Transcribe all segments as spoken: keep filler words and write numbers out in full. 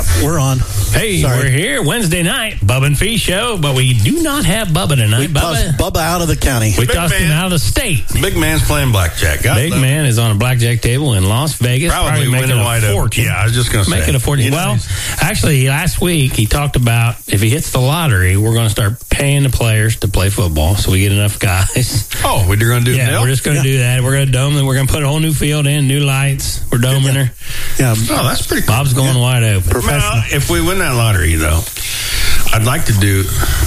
Yep, we're on. Hey, Sorry. we're here Wednesday night, Bubba and Fee show, but we do not have Bubba tonight. We Bubba, tossed Bubba out of the county. we Big tossed him man. out of the state. Big man's playing blackjack. God Big love man is on a blackjack table in Las Vegas, Probably making winning a wide open. fortune. Yeah, I was just going to say. Making a fortune. You know, Well, he's- actually, last week he talked about if he hits the lottery, we're going to start paying the players to play football, so we get enough guys. Oh, we're going to do Yeah, that? we're just going to Yeah. do that. We're going to dome them. We're going to put a whole new field in, new lights. We're doming her. Yeah, Oh, that's pretty cool. Bob's going wide open. Well, if we win that lottery, though, I'd like to do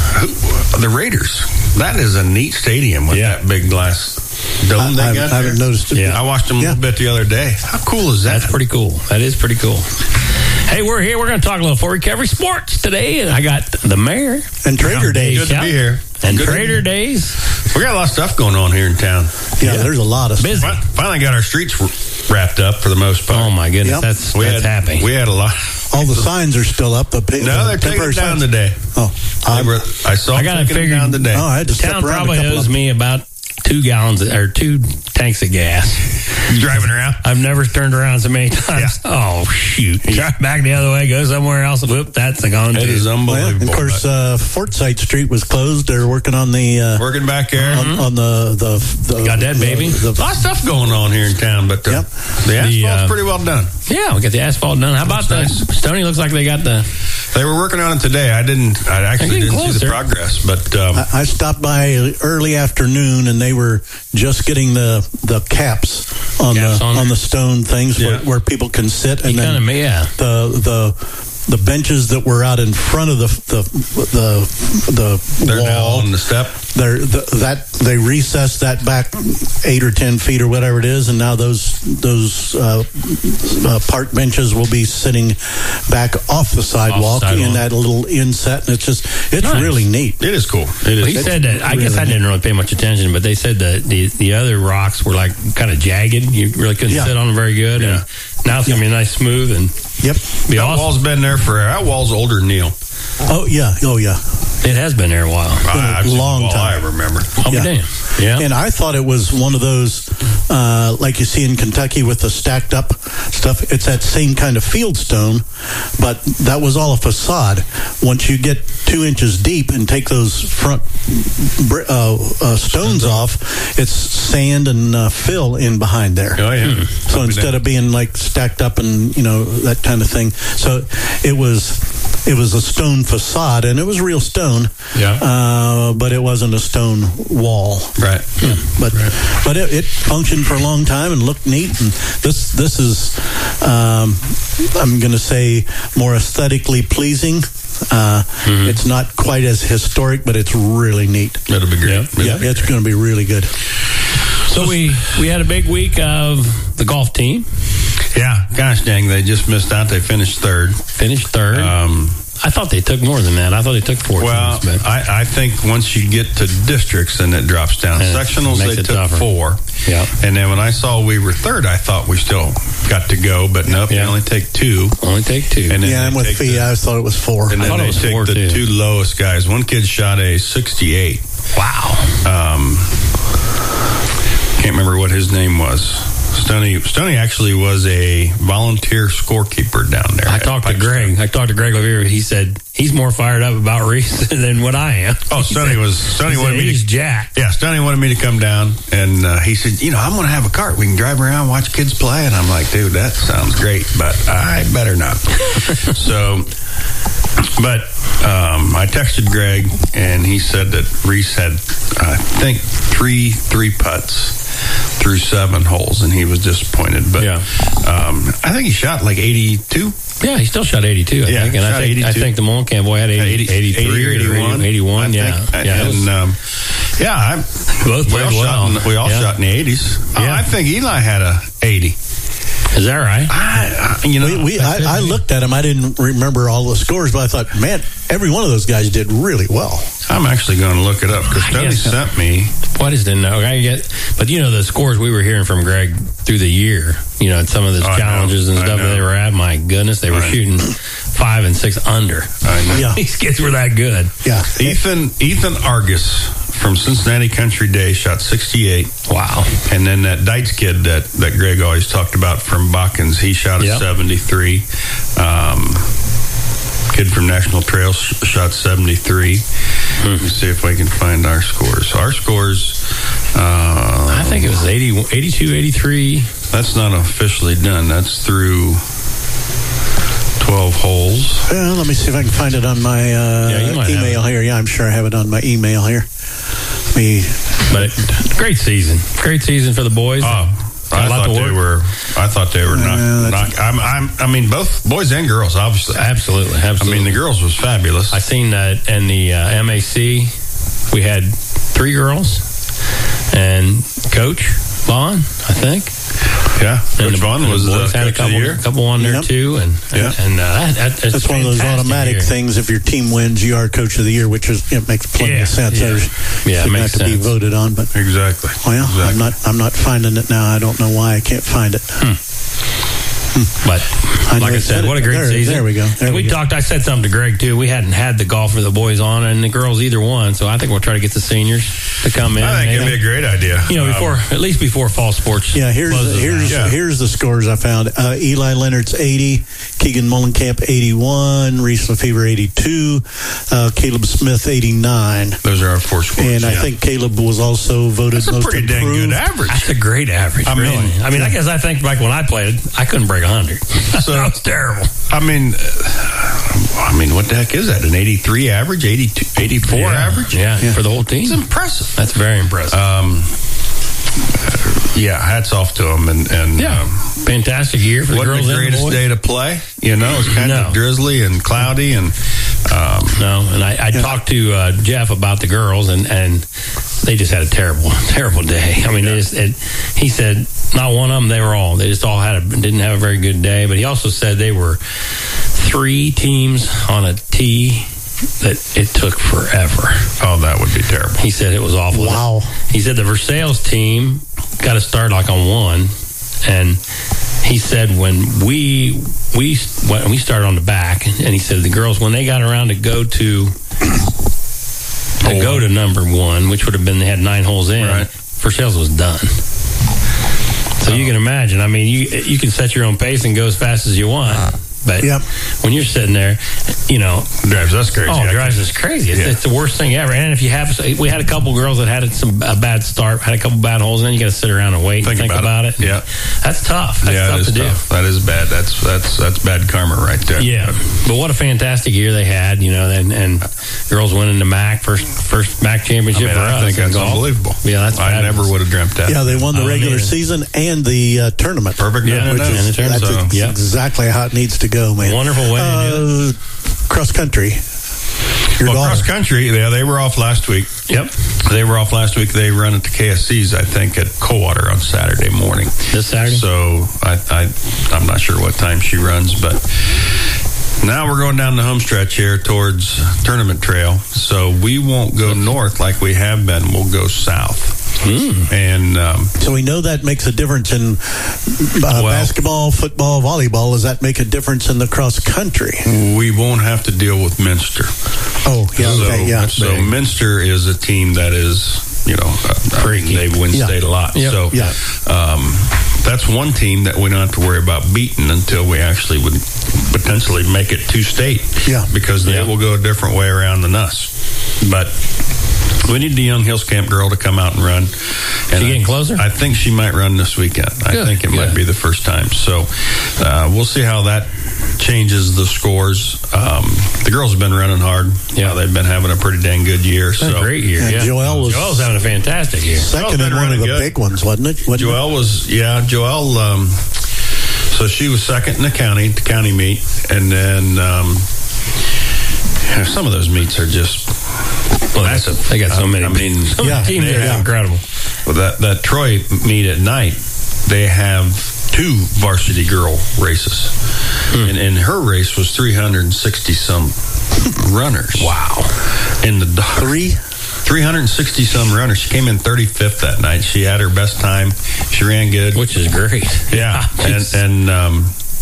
who- the Raiders. That is a neat stadium with Yeah. that big glass dome I, they I, got I haven't there. noticed it. Yeah. I watched them a Yeah. little bit the other day. How cool is that? That's pretty cool. That is pretty cool. Hey, we're here. We're going to talk a little for recovery sports today. And I got the mayor And Trader Days. Good to be here. and Good to Trader be Days. We got a lot of stuff going on here in town. Yeah, there's a lot of Busy. Fin- Finally got our streets wrapped up for the most part. Oh my goodness, Yep. that's we that's had, happy. We had a lot. All the signs are still up. The pa- No, the they're taking temporary it down signs. today. Oh, They I, were- I saw I them gotta taking figure- it down today. oh, I had to the step town around a probably couple owes of me about two gallons or two tanks of gas. Driving around. I've never turned around so many times. Oh shoot! Drive back the other way, go somewhere else. Whoop, that's gone It too. is Well, unbelievable. of course, uh, Forsyth Street was closed. They're working on the uh, Working back there. on, on the the, the Got that, the- baby? the- A lot of stuff going on here in town, but uh, Yep. the asphalt's The, uh, pretty well done. Yeah, we got the asphalt done. How about the Looks Stony? Looks like they got the. They were working on it today. I didn't. I actually getting didn't see closer. the progress, but um, I, I stopped by early afternoon, and they were just getting the the caps on Caps the on on, there? the stone things Yeah. where, where people can sit, and You then kind of yeah. the the the benches that were out in front of the the the, the they're now wall. on the step. They're, the, that they recessed that back eight or ten feet or whatever it is, and now those those uh, uh, park benches will be sitting back off the sidewalk, sidewalk. in that little inset, and it's just it's Nice. really neat. It is cool. It Well, he is. said that. I guess really I didn't really pay much attention, but they said that the the other rocks were like kind of jagged. You really couldn't Yeah. sit on them very good. Yeah. And now it's gonna be nice, smooth, and Yep. be That awesome. wall's been there for. That wall's older than Neil. Oh yeah. Oh yeah. It has been there a while. I, I've seen long the wall time. I remember. Oh Yeah. damn! Yeah. And I thought it was one of those, uh, like you see in Kentucky with the stacked up stuff. It's that same kind of field stone, but that was all a facade. Once you get two inches deep and take those front br- uh, uh, stones off, it's sand and uh, fill in behind there. Oh yeah. So instead of being like stacked up and you know that kind of thing, so it was it was a stone facade and it was real stone. Yeah. Uh, but it wasn't a stone wall. Right. Yeah, but but it, it functioned for a long time and looked neat. And this this is um, I'm going to say more aesthetically pleasing. Uh, It's not quite as historic, but it's really neat. That'll be great. Yeah. It'll Yeah, be it's great. going to be really good. So we we had a big week of the golf team. Yeah. Gosh dang, they just missed out. They finished third. Finished third. Um, I thought they took more than that. I thought they took four well, teams, but I, I think once you get to districts, then it drops down. And it Sectionals, makes they it took tougher. four. yeah, And then when I saw we were third, I thought we still got to go, but nope, Yeah. they only take two. only take two. And then Yeah, they I'm with take Fee. the- I thought it was four. And I then thought it they was take four, the too. two lowest guys. One kid shot a sixty-eight. wow. Um, can't remember what his name was. Stoney Stoney actually was a volunteer scorekeeper down there. I at talked to Pikes Greg. I talked to Greg over here. He said he's more fired up about Reese than what I am. Oh, He Stoney said- was Stoney he wanted said me he's to. jacked. Yeah, Stoney wanted me to come down, and uh, he said, "You know, I'm going to have a cart. We can drive around, watch kids play." And I'm like, "Dude, that sounds great, but I better not." So, but um, I texted Greg, and he said that Reese had, I think, three three putts through seven holes, and he was disappointed. But Yeah. um, I think he shot like eighty-two. Yeah, he still shot eighty-two, I Yeah, think. And I shot think, I eighty-two. think the Molecamp boy had eighty, eighty-three or eighty-one. eighty-one, I yeah. think. Yeah, it was- and um, yeah, I, Both we played all well. shot. In, we all Yeah. shot in the eighties. Yeah. I think Eli had a eighty. Is that right? I, I, you know, We, we I, I looked at him. I didn't remember all the scores, but I thought, man, every one of those guys did really well. I'm actually going to look it up because I Tony guess so. sent me. Well, I just didn't know. I get, but you know the scores we were hearing from Greg through the year. You know, at some of those I know. challenges and I stuff that know. they were at. My goodness, they were Right. shooting five and six under. I know. Yeah. These kids were that good. Yeah. Ethan Ethan Argus from Cincinnati Country Day shot sixty-eight. Wow. And then that Dites kid that, that Greg always talked about from Botkins, he shot a Yep. seventy-three. Um, kid from National Trail shot seventy-three. Hmm. Let me see if I can find our scores. Our scores, uh, I think it was eighty, eighty-two, eighty-three. That's not officially done. That's through twelve holes. Well, let me see if I can find it on my uh, yeah, email here. Yeah, I'm sure I have it on my email here. Me, but great season, great season for the boys. Oh, I thought they were. I thought they were not. Uh, not I'm, I'm. I mean, both boys and girls, obviously. Absolutely, absolutely. I mean, the girls was fabulous. I seen that in the uh, M A C. We had three girls and Coach Vaughn, I think. Yeah, and Coach Vaughn was the had a couple, a couple on there yep. too, and yeah. and uh, that, that, that's, that's one of those automatic year. things. If your team wins, you are Coach of the Year, which is it makes plenty yeah, of sense. Yeah, There's, yeah it makes have to sense. be voted on, but exactly. Well, exactly. I'm not. I'm not finding it now. I don't know why I can't find it. Hmm. But I like I said, what a great there, season. There we go. There and we, we go. talked, I said something to Greg, too. We hadn't had the golf for the boys on, and the girls either one. So I think we'll try to get the seniors to come in. I think it'd be a great idea. You know, before um, at least before fall sports. Yeah, here's the, here's yeah. here's the scores I found. Uh, Eli Leonard's eighty, Keegan Mullenkamp eighty-one, Reese Lefevre eighty-two, uh, Caleb Smith eighty-nine. Those are our four scores. And yeah. I think Caleb was also voted That's a most pretty improved. dang good average. That's a great average. I really. mean, I mean, I guess I think like when I played, I couldn't break a hundred. So that was terrible. I mean, uh, I mean, what the heck is that? An eighty-three average, eighty-two, eighty-four yeah. average? Yeah, yeah, for the whole team. It's impressive. That's very impressive. Um, yeah, hats off to them. And, and yeah, um, fantastic year for the girls. Wasn't the greatest and the day to play. You know, it was kind no. of drizzly and cloudy. And um, no, and I, I yeah. talked to uh, Jeff about the girls, and, and they just had a terrible, terrible day. I mean, yeah. they just, it, he said not one of them. They were all. They just all had a, didn't have a very good day. But he also said they were three teams on a tee that it took forever. Oh, that would be terrible. He said it was awful. Wow. He said the Versailles team got to start like on one, and he said when we we when we started on the back, and he said the girls when they got around to go to to oh, go to number one, which would have been they had nine holes in, right. Versailles was done. So oh. you can imagine. I mean, you you can set your own pace and go as fast as you want. Uh. But yep. when you're sitting there, you know, it drives us crazy. Oh, it drives us crazy. It's, yeah. it's the worst thing ever. And if you have, we had a couple girls that had some a bad start, had a couple bad holes, and then you got to sit around and wait think and think about, about it. it. Yeah, that's tough. That's yeah, tough that is to tough. do. That is bad. That's that's that's bad karma right there. Yeah, but what a fantastic year they had. You know, and, and girls winning the M A C first first M A C championship I mean, for I us. I think that's golf. unbelievable. Yeah, that's I fabulous. never would have dreamt that. Yeah, they won the oh, regular man. season and the uh, tournament. Perfect. Yeah, which is, and the tournament. That's so, ex- yep. exactly how it needs to go, man. Wonderful way uh, to do it. Cross country. Your well, daughter. cross country, yeah, they were off last week. Yep. They were off last week. They run at the K S C's, I think, at Coldwater on Saturday morning. This Saturday? So I, I, I'm not sure what time she runs, but now we're going down the home stretch here towards Tournament Trail. So we won't go north like we have been. We'll go south. Mm. And um, so we know that makes a difference in uh, well, basketball, football, volleyball. Does that make a difference in the cross country? We won't have to deal with Minster. Oh, yeah, so, okay, yeah. So big. Minster is a team that is, you know, uh, I mean, they win yeah. state a lot. Yep. So yeah. um, that's one team that we don't have to worry about beating until we actually would potentially make it to state. Yeah. Because they yeah. will go a different way around than us. But we need the Young Hills Camp girl to come out and run. And she getting I, closer? I think she might run this weekend. I Good. think it Good. might be the first time. So uh, we'll see how that changes the scores. Um, the girls have been running hard. Yeah, they've been having a pretty dang good year. So a great year. And yeah. Joelle was Joelle's having a fantastic year. Second in one of the good. big ones, wasn't it? Wasn't Joelle it? was, yeah, Joelle, um, so she was second in the county, the county meet. And then um, some of those meets are just, well, that's a, they got so I, many. I mean, so many yeah, teams yeah. are incredible. Well, that, that Troy meet at night, they have two varsity girl races. Hmm. And, and her race was three hundred sixty some runners. Wow. In the dark. Three? three hundred sixty some runners. She came in thirty-fifth that night. She had her best time. She ran good. Which is great. Yeah. and and um,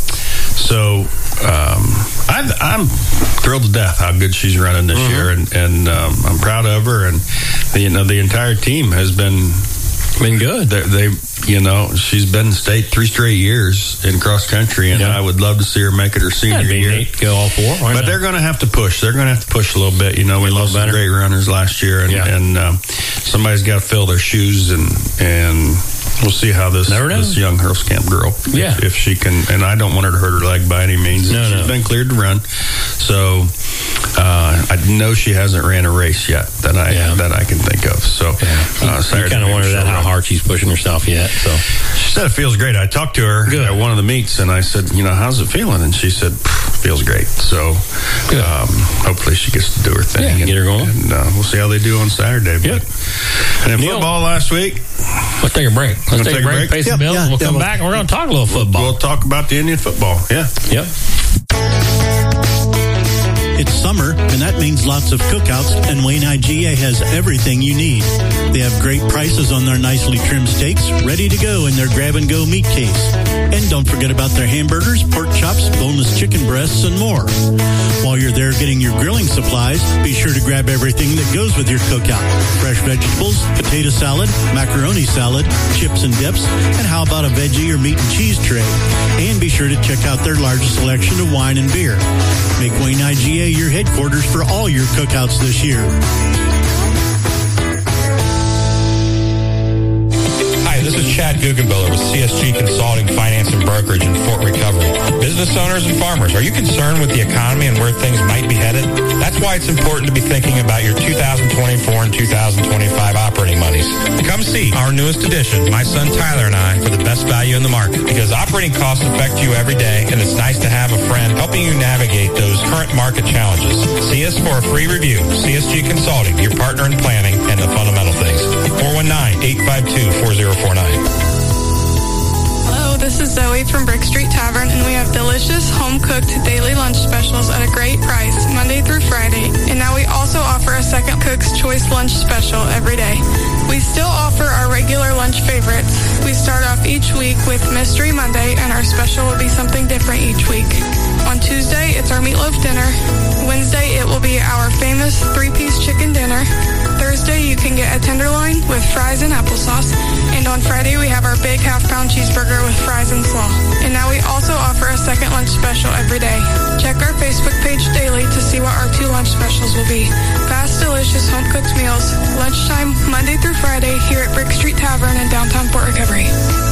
so um, I, I'm thrilled to death how good she's running this mm-hmm. year. And, and um, I'm proud of her. And, the, you know, the entire team has been... Been good. They, they you know, she's been in state three straight years in cross country, and Yeah. I would love to see her make it her senior That'd be year. neat to go all four. Why But not? they're going to have to push. They're going to have to push a little bit. You know, we A little lost some better. great runners last year, and, Yeah. and um, somebody's got to fill their shoes, and and we'll see how this Never know. this young Hurlscamp girl, Yeah. if, if she can. And I don't want her to hurt her leg by any means. No, She's no. been cleared to run, so uh, I know she hasn't ran a race yet that I Yeah. that I can think of. So uh, you Saturday kind of maybe wonder she'll that how run. hard she's pushing herself yet. So She said it feels great. I talked to her Good. at one of the meets, and I said, you know, how's it feeling? And she said, feels great. So Good. um, hopefully she gets to do her thing. Yeah, and, get her going. And uh, we'll see how they do on Saturday. Yep. But, and in Neil. football last week, let's take a break. Let's take, a break, pay some Yep, bills, yeah, and we'll yeah, come we'll- back and we're going to talk a little football. we'll talk about the Indian football. Yeah. Yep. It's summer, and that means lots of cookouts, and Wayne I G A has everything you need. They have great prices on their nicely trimmed steaks, ready to go in their grab-and-go meat case. And don't forget about their hamburgers, pork chops, boneless chicken breasts, and more. While you're there getting your grilling supplies, be sure to grab everything that goes with your cookout. Fresh vegetables, potato salad, macaroni salad, chips and dips, and how about a veggie or meat and cheese tray? And be sure to check out their largest selection of wine and beer. Make Wayne I G A your headquarters for all your cookouts this year. Hi, this is Chad Guggenbiller with C S G Consulting, Finance and Brokerage in Fort Recovery. Business owners and farmers, are you concerned with the economy and where things might be headed? That's why it's important to be thinking about your two thousand twenty-four and two thousand twenty-five operating monies. Come see our newest addition, my son Tyler and I, for the best value in the market. Because operating costs affect you every day, and it's nice to have a friend helping you navigate those current market challenges. See us for a free review. C S G Consulting, your partner in planning and the fundamental things. four one nine, eight five two, four zero four nine. Hello, this is Zoe from Brick Street Tavern, and we have delicious home-cooked daily lunch specials at a great price, Monday through Friday. And now we also offer a second Cook's Choice lunch special every day. We still offer our regular lunch favorites. We start off each week with Mystery Monday, and our special will be something different each week. On Tuesday, it's our meatloaf dinner. Wednesday, it will be our famous three-piece chicken dinner. Thursday, you can get a tenderloin with fries and applesauce. And on Friday, we have our big half-pound cheeseburger with fries and slaw. And now we also offer a second lunch special every day. Check our Facebook page daily to see what our two lunch specials will be. Fast, delicious, home-cooked meals. Lunchtime, Monday through Friday, here at Brick Street Tavern in downtown Fort Recovery.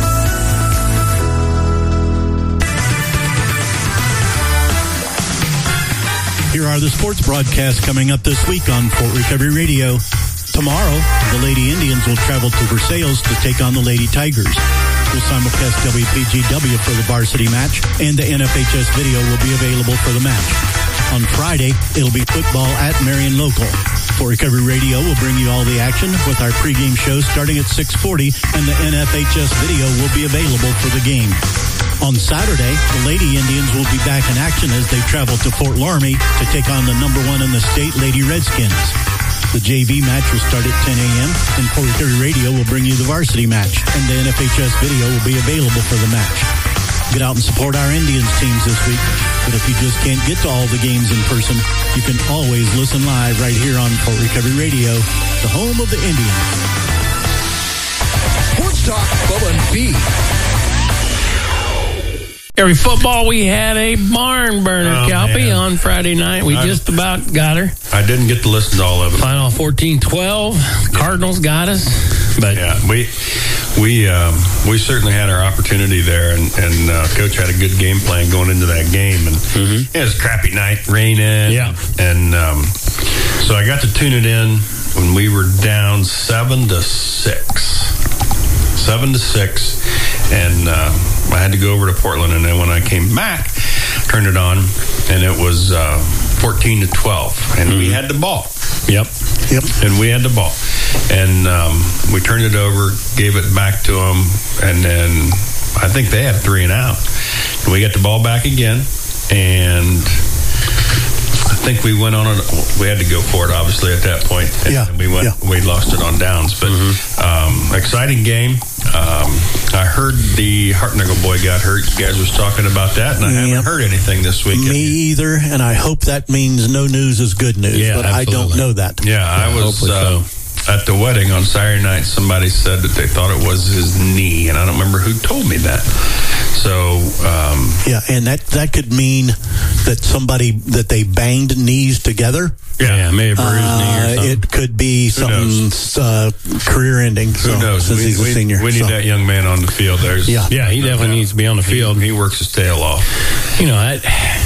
Here are the sports broadcasts coming up this week on Fort Recovery Radio. Tomorrow, the Lady Indians will travel to Versailles to take on the Lady Tigers. We'll simulcast W P G W for the varsity match, and the N F H S video will be available for the match. On Friday, it'll be football at Marion Local. Fort Recovery Radio will bring you all the action with our pregame show starting at six forty, and the N F H S video will be available for the game. On Saturday, the Lady Indians will be back in action as they travel to Fort Laramie to take on the number one in the state, Lady Redskins. The J V match will start at ten a.m., and Fort Recovery Radio will bring you the varsity match, and the N F H S video will be available for the match. Get out and support our Indians teams this week. But if you just can't get to all the games in person, you can always listen live right here on Fort Recovery Radio, the home of the Indians. Sports Talk, Bubba and B. Every football, we had a barn burner, Oh, Calpy, man. on Friday night. We I- just about got her. I didn't get to listen to all of it. Final fourteen twelve. Cardinals got us. But Yeah, we we um, we certainly had our opportunity there, and, and uh, Coach had a good game plan going into that game, and Mm-hmm. it was a crappy night, raining, Yeah. and um, so I got to tune it in when we were down seven to six, seven to six, and uh, I had to go over to Portland, and then when I came back, turned it on, and it was uh, fourteen to twelve, and we had the ball. Yep. Yep. And we had the ball. And um, we turned it over, gave it back to them, and then I think they had three and out. And we got the ball back again, and I think we went on it. We had to go for it, obviously, at that point. And Yeah, we went. yeah. We lost it on downs, but um, exciting game. Um, I heard the Hartnagel boy got hurt. You guys was talking about that, and I haven't Yep. heard anything this week. Me either, and I hope that means no news is good news, Yeah, but I don't absolutely. know that. Yeah, I was. hopefully Uh, at the wedding on Saturday night, somebody said that they thought it was his knee, and I don't remember who told me that. So um, yeah, and that that could mean that somebody that they banged knees together. Yeah, yeah maybe a bruised uh, knee or something. It could be something uh, career-ending. So, who knows? Since We, he's a we, senior, we need so. that young man on the field. There's Yeah. Yeah, he definitely needs to be on the field. He, he works his tail off. You know, I,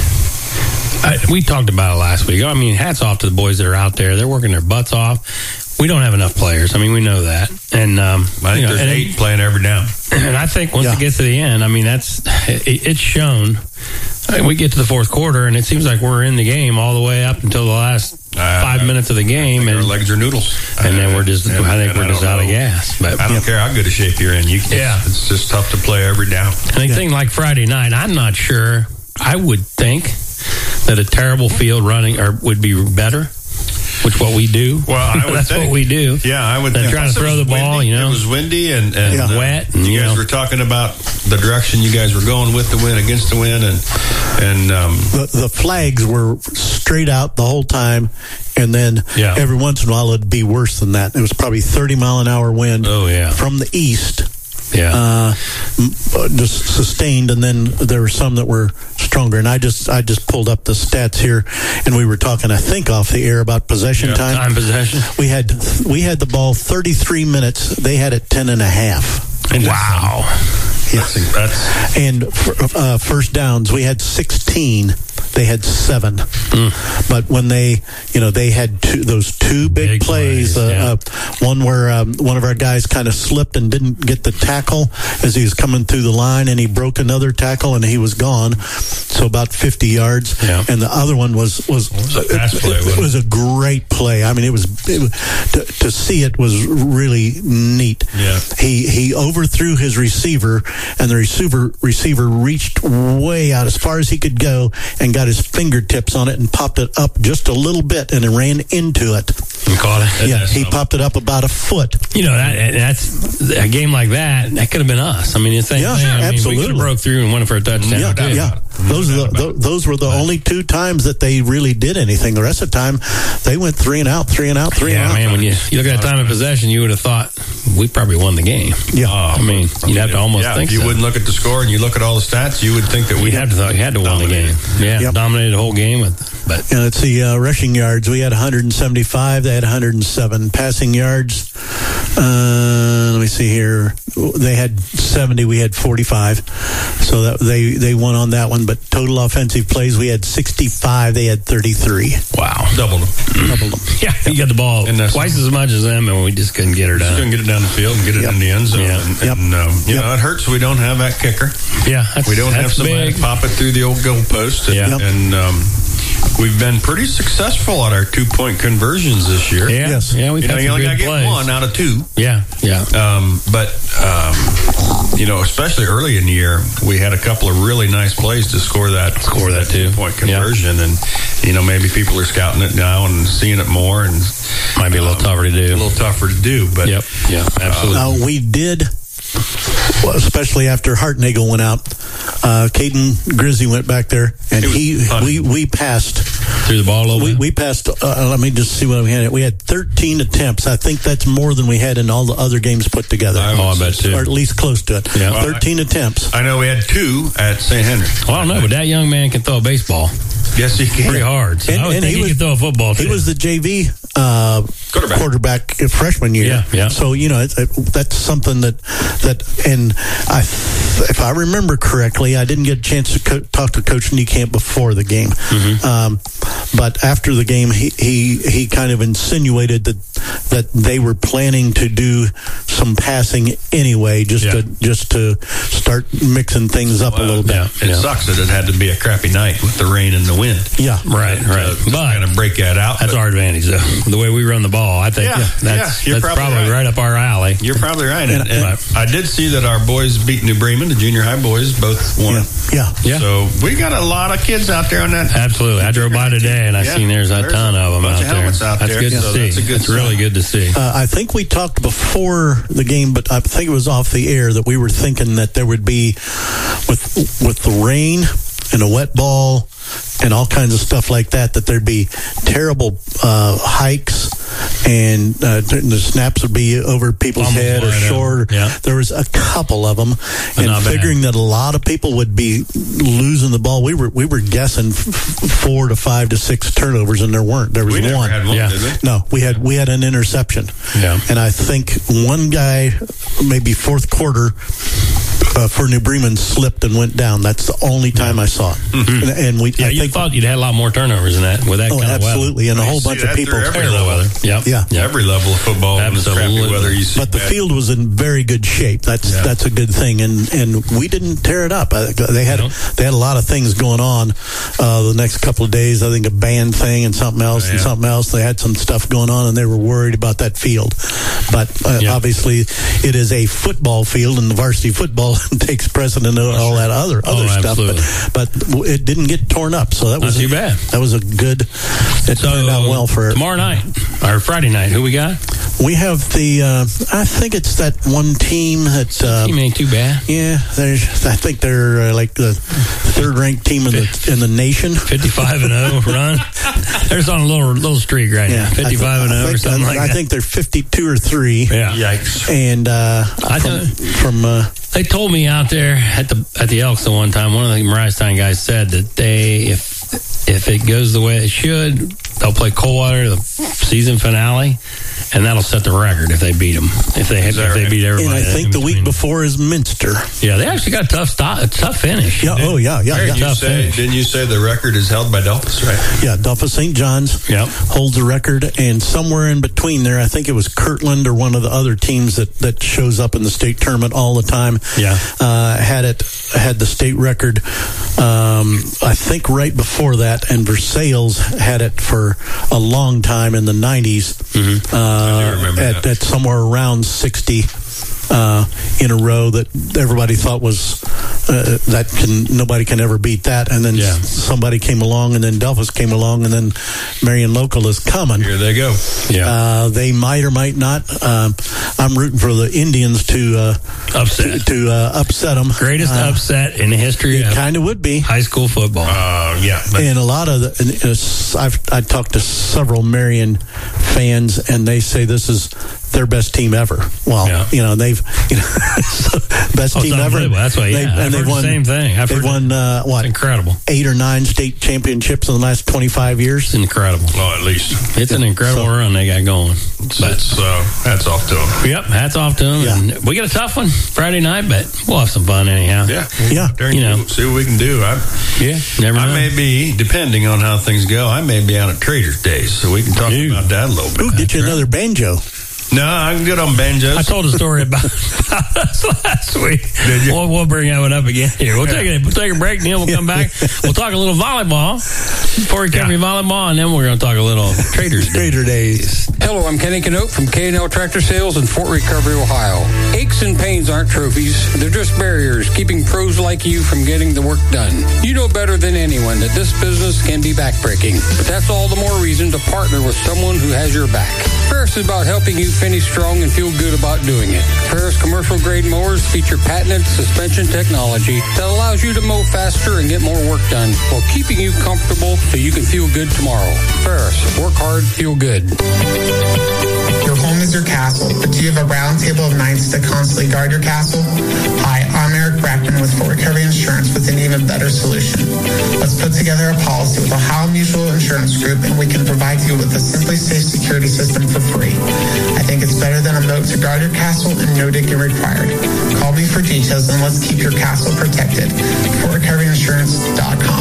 I, we talked about it last week. I mean, hats off to the boys that are out there. They're working their butts off. We don't have enough players. I mean, we know that. And um, I think you know, there's and eight it, playing every down. And I think once Yeah. it gets to the end, I mean, that's it, it's shown. We get to the fourth quarter, and it seems like we're in the game all the way up until the last Uh, five minutes of the game, Our and, legs are noodles, and then we're just. And- I think and we're I just don't out of know. gas. But I don't care how good a shape you're in. You can, Yeah. it's just tough to play every down. And a thing like Friday night, I'm not sure. I would think that a terrible field running or would be better, which what we do. Well, I would that's think. what we do. Yeah, I would Than think. trying to Plus, it throw was the ball, windy. you know. It was windy and, and Yeah. uh, Wet, and, you you guys know. were talking about the direction you guys were going with the wind, against the wind, and and um, the, the flags were straight out the whole time, and then Yeah. every once in a while it'd be worse than that. It was probably thirty mile an hour wind Oh, yeah. from the east, Yeah. uh, m- uh, just sustained, and then there were some that were stronger. And I just I just pulled up the stats here, and we were talking, I think, off the air about possession Yeah, time. Time possession. We had we had the ball thirty-three minutes. They had it ten and a half. Wow. that's, that's And f- uh, first downs, we had sixteen. They had seven. Mm. But when they, you know, they had two, those two big, Big plays. plays, uh, yeah. uh, one where um, one of our guys kind of slipped and didn't get the tackle as he was coming through the line, and he broke another tackle and he was gone. So about fifty yards. Yeah. And the other one was was was a pass play, It, it wasn't it? was a great play. I mean, it was, it was to, to see it was really neat. Yeah. He he overthrew his receiver, and the receiver receiver reached way out as far as he could go and got his fingertips on it and popped it up just a little bit and it ran into it. You caught it. Yeah, that's he something. popped it up about a foot. You know that that's a game like that. That could have been us. I mean, it's the same Yeah, thing. I mean, we absolutely. could have broke through and went for a touchdown. Yeah, too. yeah. Those are the, th- those were the only two times that they really did anything. The rest of the time, they went three and out, three and out, three Yeah, and out. man. When you, you look at that time of possession, you would have thought we probably won the game. Yeah. I mean, you'd have to almost yeah, think if you so. wouldn't look at the score and you look at all the stats, you would think that we We had to thought you had to win the game. Yeah, Yep. dominated the whole game with. But And let's see, uh, rushing yards, we had one hundred seventy-five, they had one hundred seven. Passing yards, uh, let me see here, they had seventy, we had forty-five. So that they, they won on that one. But total offensive plays, we had sixty-five, they had thirty-three. wow, doubled them. Doubled them. yeah, you got the ball And that's- twice as much as them, and we just couldn't get her Just done. couldn't get it down the field and get it Yep. in the end zone. Yeah. And, Yep. and um, you Yep. know, it hurts we don't have that kicker. Yeah, that's, We don't have that's somebody big. to pop it through the old goalpost. And, Yeah. Yep. and um, we've been pretty successful at our two-point conversions this year. Yeah, Yes. yeah, we've You know, had you some only got good to get plays. one out of two. Yeah, yeah. Um, but, um, you know, especially early in the year, we had a couple of really nice plays to score that Score that too. point Yeah. conversion. And, you know, maybe people are scouting it now and seeing it more, and Might be a little tougher to a do. little tougher to do. But Yep, yeah, absolutely. Uh, we did, well, especially after Hartnagel went out, uh, Caden Grizzy went back there, and It was he fun. we we passed. Threw the ball a little We, bit. we passed, uh, let me just see what we had. We had thirteen attempts. I think that's more than we had in all the other games put together. I Oh, I bet too. Or at least close to it. Yeah. thirteen attempts. I know we had two at Saint Henry. Well, I don't know, but that young man can throw a baseball Yes, he can. pretty hard. So And- I would and think he he, was- could throw a football too. He was the J V uh, Quarterback. quarterback freshman year. Yeah, yeah. So, you know, it, it, that's something that, that, and I, if I remember correctly, I didn't get a chance to co- talk to Coach Niekamp before the game. Mm-hmm. Um, but after the game, he, he, he kind of insinuated that, that they were planning to do some passing anyway, just Yeah. to, just to start mixing things up a little bit. yeah, It yeah. sucks that it had to be a crappy night with the rain and the wind. Yeah. Right, right. To But kind of break that out. that's but our advantage, though. The way we run the ball, I think Yeah, that's, yeah, you're that's probably probably right. right up our alley. You're probably right. And, And- and I did see that our boys beat New Bremen, the junior high boys, both won. Yeah. Yeah. Yeah. So we got a lot of kids out there on that. Absolutely. I drove by today and I Yeah, seen there's a there's ton a of them bunch out of there. helmets out that's there, good to so see. that's a good It's really sign. good to see. Uh, I think we talked before the game, but I think it was off the air that we were thinking that there would be, with with the rain and a wet ball and all kinds of stuff like that, that there'd be terrible uh, hikes and uh, the snaps would be over people's Almost head or wide short. Yeah. There was a couple of them, and not figuring bad. that a lot of people would be losing the ball. We were we were guessing f- four to five to six turnovers, and there weren't. There was We never one. had one, Yeah. did we? No, we had we had an interception. Yeah. And I think one guy, maybe fourth quarter, uh, for New Bremen slipped and went down. That's the only time I saw it. Mm-hmm. And, and we, Yeah, I you think, thought you'd had a lot more turnovers than that with that oh, kind absolutely, and a You whole see bunch of that people. through every of weather. level. Terrible weather. Yep. Yeah. Yeah, every level of football in this crappy Absolutely. weather. You see But the that. field was in very good shape. That's Yeah. that's a good thing, and and we didn't tear it up. I, they had No. they had a lot of things going on uh, the next couple of days. I think a band thing and something else Oh, and yeah. something else. They had some stuff going on, and they were worried about that field. But uh, Yeah. obviously, it is a football field, and the varsity football takes precedent over all that other Oh, other stuff. absolutely. But but it didn't get torn up, so that Not was too bad. That was a good. It So turned out well for tomorrow night or Friday night. Who we got? We have the. Uh, I think it's that one team that. Uh, Team ain't too bad. Yeah, there's. I think they're uh, like the third-ranked team in the in the nation. Fifty-five and zero run. They're just on a little little streak right Yeah, now. Fifty-five and I zero or think, something I, like I that. think they're fifty-two or three. Yeah. Yikes. And uh, I from, thought- from uh, They told me out there at the at the Elks the one time. One of the Maristein guys said that they if if it goes the way it should, they'll play Coldwater the season finale, and that'll set the record if they beat them. If they if that they right? beat everybody. and I think in the week between. before is Minster. Yeah, they actually got a tough stop, a tough finish. Yeah. Oh yeah. Yeah. Didn't, Yeah. you say, didn't you say the record is held by Delphus, right? Yeah. Duffa Saint John's Yep. holds the record, and somewhere in between there, I think it was Kirtland or one of the other teams that, that shows up in the state tournament all the time. Yeah. uh, had it had the state record. Um, I think right before that, and Versailles had it for a long time in the nineties. Mm-hmm. Uh, I do remember at, that. at somewhere around sixty. Uh, in a row that everybody thought was uh, that can nobody can ever beat that, and then Yeah. s- somebody came along, and then Delphus came along, and then Marion Local is coming. Here they go. Yeah. Uh, they might or might not. Um, I'm rooting for the Indians to uh, Upset. to, to uh, upset them. Greatest uh, upset in the history It of kind of would be. high school football. Uh, yeah. But And a lot of the, and, uh, s- I've I talked to several Marion fans, and they say this is their best team ever. Well, Yeah. you know they've you know so best Oh, it's team ever. unbelievable. That's why, yeah. They've- I've and they've heard the won same thing. I've They've heard won uh, what It's incredible. eight or nine state championships in the last twenty-five years. It's incredible. well, at least It's an incredible So- run they got going. it's, it's uh, hats off to them. Yep, hats off to them. Yeah. And we got a tough one Friday night, but we'll have some fun anyhow. Yeah. Yeah. During, You know. see what we can do. I, Yeah, never I know. may be, depending on how things go, I may be out at Trader's Days, so we can talk Ew. about that a little bit. Ooh, get you another banjo. No, I'm good on banjos. I told a story about us last week. Did you? We'll, we'll bring that one up again here. We'll take a, we'll take a break, and then we'll come back. We'll talk a little volleyball, before we cover Yeah. volleyball, and then we're going to talk a little Traders Day. Trader Days. Hello, I'm Kenny Canote from K and L Tractor Sales in Fort Recovery, Ohio. Aches and pains aren't trophies. They're just barriers keeping pros like you from getting the work done. You know better than anyone that this business can be backbreaking, but that's all the more reason to partner with someone who has your back. Ferris is about helping you finish strong and feel good about doing it. Ferris commercial grade mowers feature patented suspension technology that allows you to mow faster and get more work done while keeping you comfortable so you can feel good tomorrow. Ferris, work hard, feel good. Your home is your castle, but do you have a round table of knights that constantly guard your castle? Hi, I'm Eric Brackman with Fort Recovery Insurance with an even better solution. Let's put together a policy with Ohio Mutual Insurance Group, and we can provide you with a Simply Safe security system for free. I think it's better than a moat to guard your castle and no digging required. Call me for details and let's keep your castle protected. Fort Recovery Insurance dot com.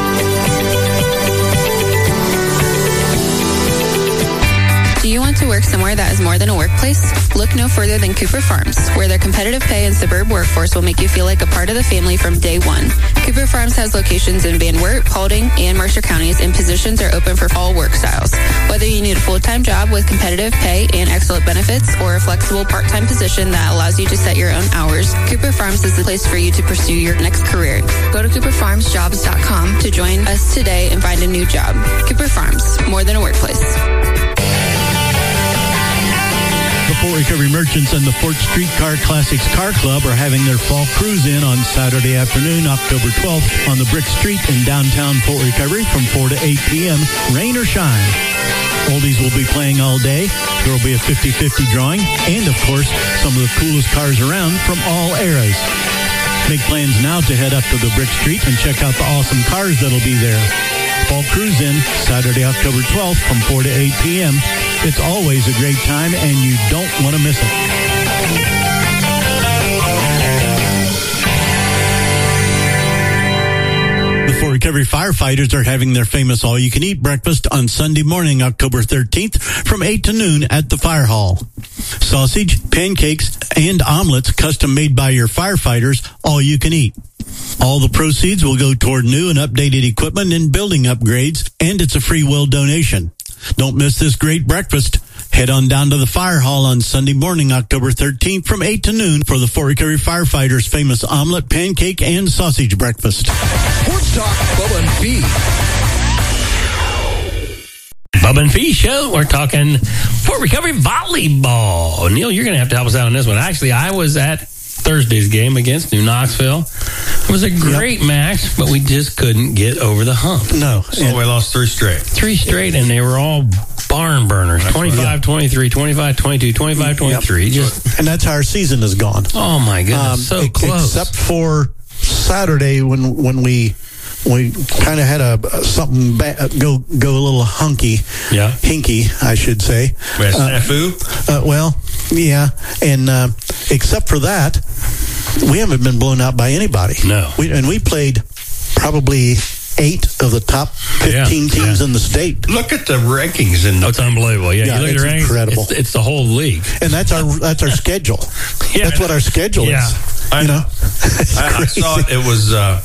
Do you want to work somewhere that is more than a workplace? Look no further than Cooper Farms, where their competitive pay and suburb workforce will make you feel like a part of the family from day one. Cooper Farms has locations in Van Wert, Paulding, and Mercer counties, and positions are open for all work styles. Whether you need a full-time job with competitive pay and excellent benefits, or a flexible part-time position that allows you to set your own hours, Cooper Farms is the place for you to pursue your next career. Go to cooper farms jobs dot com to join us today and find a new job. Cooper Farms, more than a workplace. The Fort Recovery Merchants and the Fort Streetcar Classics Car Club are having their fall cruise in on Saturday afternoon, October twelfth, on the Brick Street in downtown Fort Recovery from four to eight p.m., rain or shine. Oldies will be playing all day. There will be a fifty-fifty drawing, and, of course, some of the coolest cars around from all eras. Make plans now to head up to the Brick Street and check out the awesome cars that'll be there. Fall Cruise In, Saturday, October twelfth, from four to eight p.m. It's always a great time, and you don't want to miss it. The Fort Recovery firefighters are having their famous all-you-can-eat breakfast on Sunday morning, October thirteenth, from eight to noon at the fire hall. Sausage, pancakes, and omelets custom-made by your firefighters, all you can eat. All the proceeds will go toward new and updated equipment and building upgrades, and it's a free will donation. Don't miss this great breakfast. Head on down to the fire hall on Sunday morning, October thirteenth, from eight to noon for the Fort Recovery firefighters' famous omelet, pancake, and sausage breakfast. Sports Talk, Bubba and P. Bubba and P show. We're talking Fort Recovery volleyball. Neil, you're going to have to help us out on this one. Actually, I was at Thursday's game against New Knoxville. It was a great yep. match, but we just couldn't get over the hump. No. So we lost three straight. Three straight, and they were all barn burners. twenty-five twenty-three, twenty-five twenty-two, twenty-five twenty-three. Yep. Just, and that's how our season is gone. Oh, my goodness. Um, so e- close. Except for Saturday when when we... We kind of had a something ba- go go a little hunky, yeah, hinky, I should say. Well, snafu? Uh, uh, well, yeah, and uh, except for that, we haven't been blown out by anybody. No, we, and we played probably eight of the top fifteen yeah, teams yeah. in the state. Look at the rankings in the. Oh, it's unbelievable. Yeah, yeah you look it's at the rankings, incredible. It's, it's the whole league, and that's our that's our schedule. yeah, that's what our schedule yeah. is. I you know, I, I saw it. It was uh,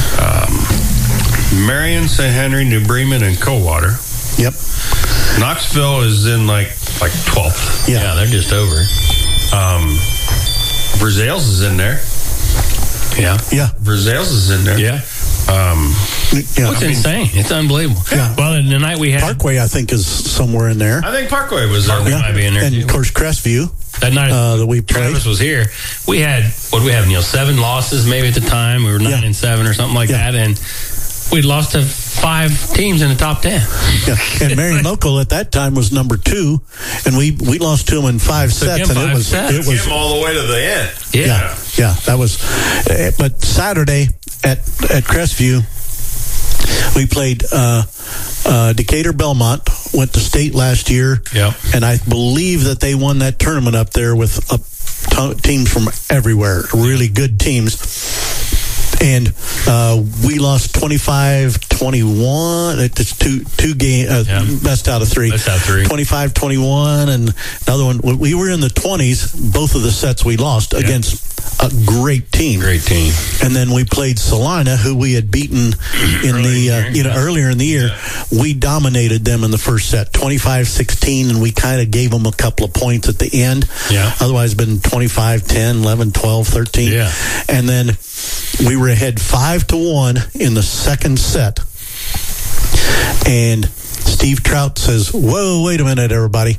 um, Marion, Saint Henry, New Bremen, and Coldwater. Yep. Knoxville is in like like twelfth. Yeah, yeah they're just over. Um, Brazales is in there. Yeah, yeah. Brazales is in there. Yeah. Um, yeah, it's I mean, insane. It's unbelievable. Yeah. Well, the night we had Parkway, I think, is somewhere in there. I think Parkway was there. Parkway yeah. might be in there. And too. of course, Crestview. That night uh, that we played. Travis was here. We had what did we have, Neil? Seven losses maybe at the time. We were nine yeah. and seven or something like yeah. that, and we'd lost to five teams in the top ten. Yeah. And Marion Local at that time was number two, and we, we lost to them in five Took sets, and five it was sets. it was him all the way to the end. Yeah, yeah, yeah that was. Uh, but Saturday at at Crestview, we played uh, uh, Decatur Belmont. Went to state last year, yeah, and I believe that they won that tournament up there with a t- teams from everywhere, really good teams. And uh, we lost twenty-five twenty-one. It's two two game uh, yeah. best out of three. Best out of three. twenty-five twenty-one, and another one. We were in the twenties. Both of the sets we lost yeah. against a great team. Great team. And then we played Salina, who we had beaten in Early the uh, in you know yeah. earlier in the year. Yeah. We dominated them in the first set, twenty-five sixteen, and we kind of gave them a couple of points at the end. Yeah. Otherwise, been twenty-five ten, eleven twelve, thirteen. Yeah. And then we were ahead five to one in the second set. And Steve Trout says, "Whoa, wait a minute, everybody.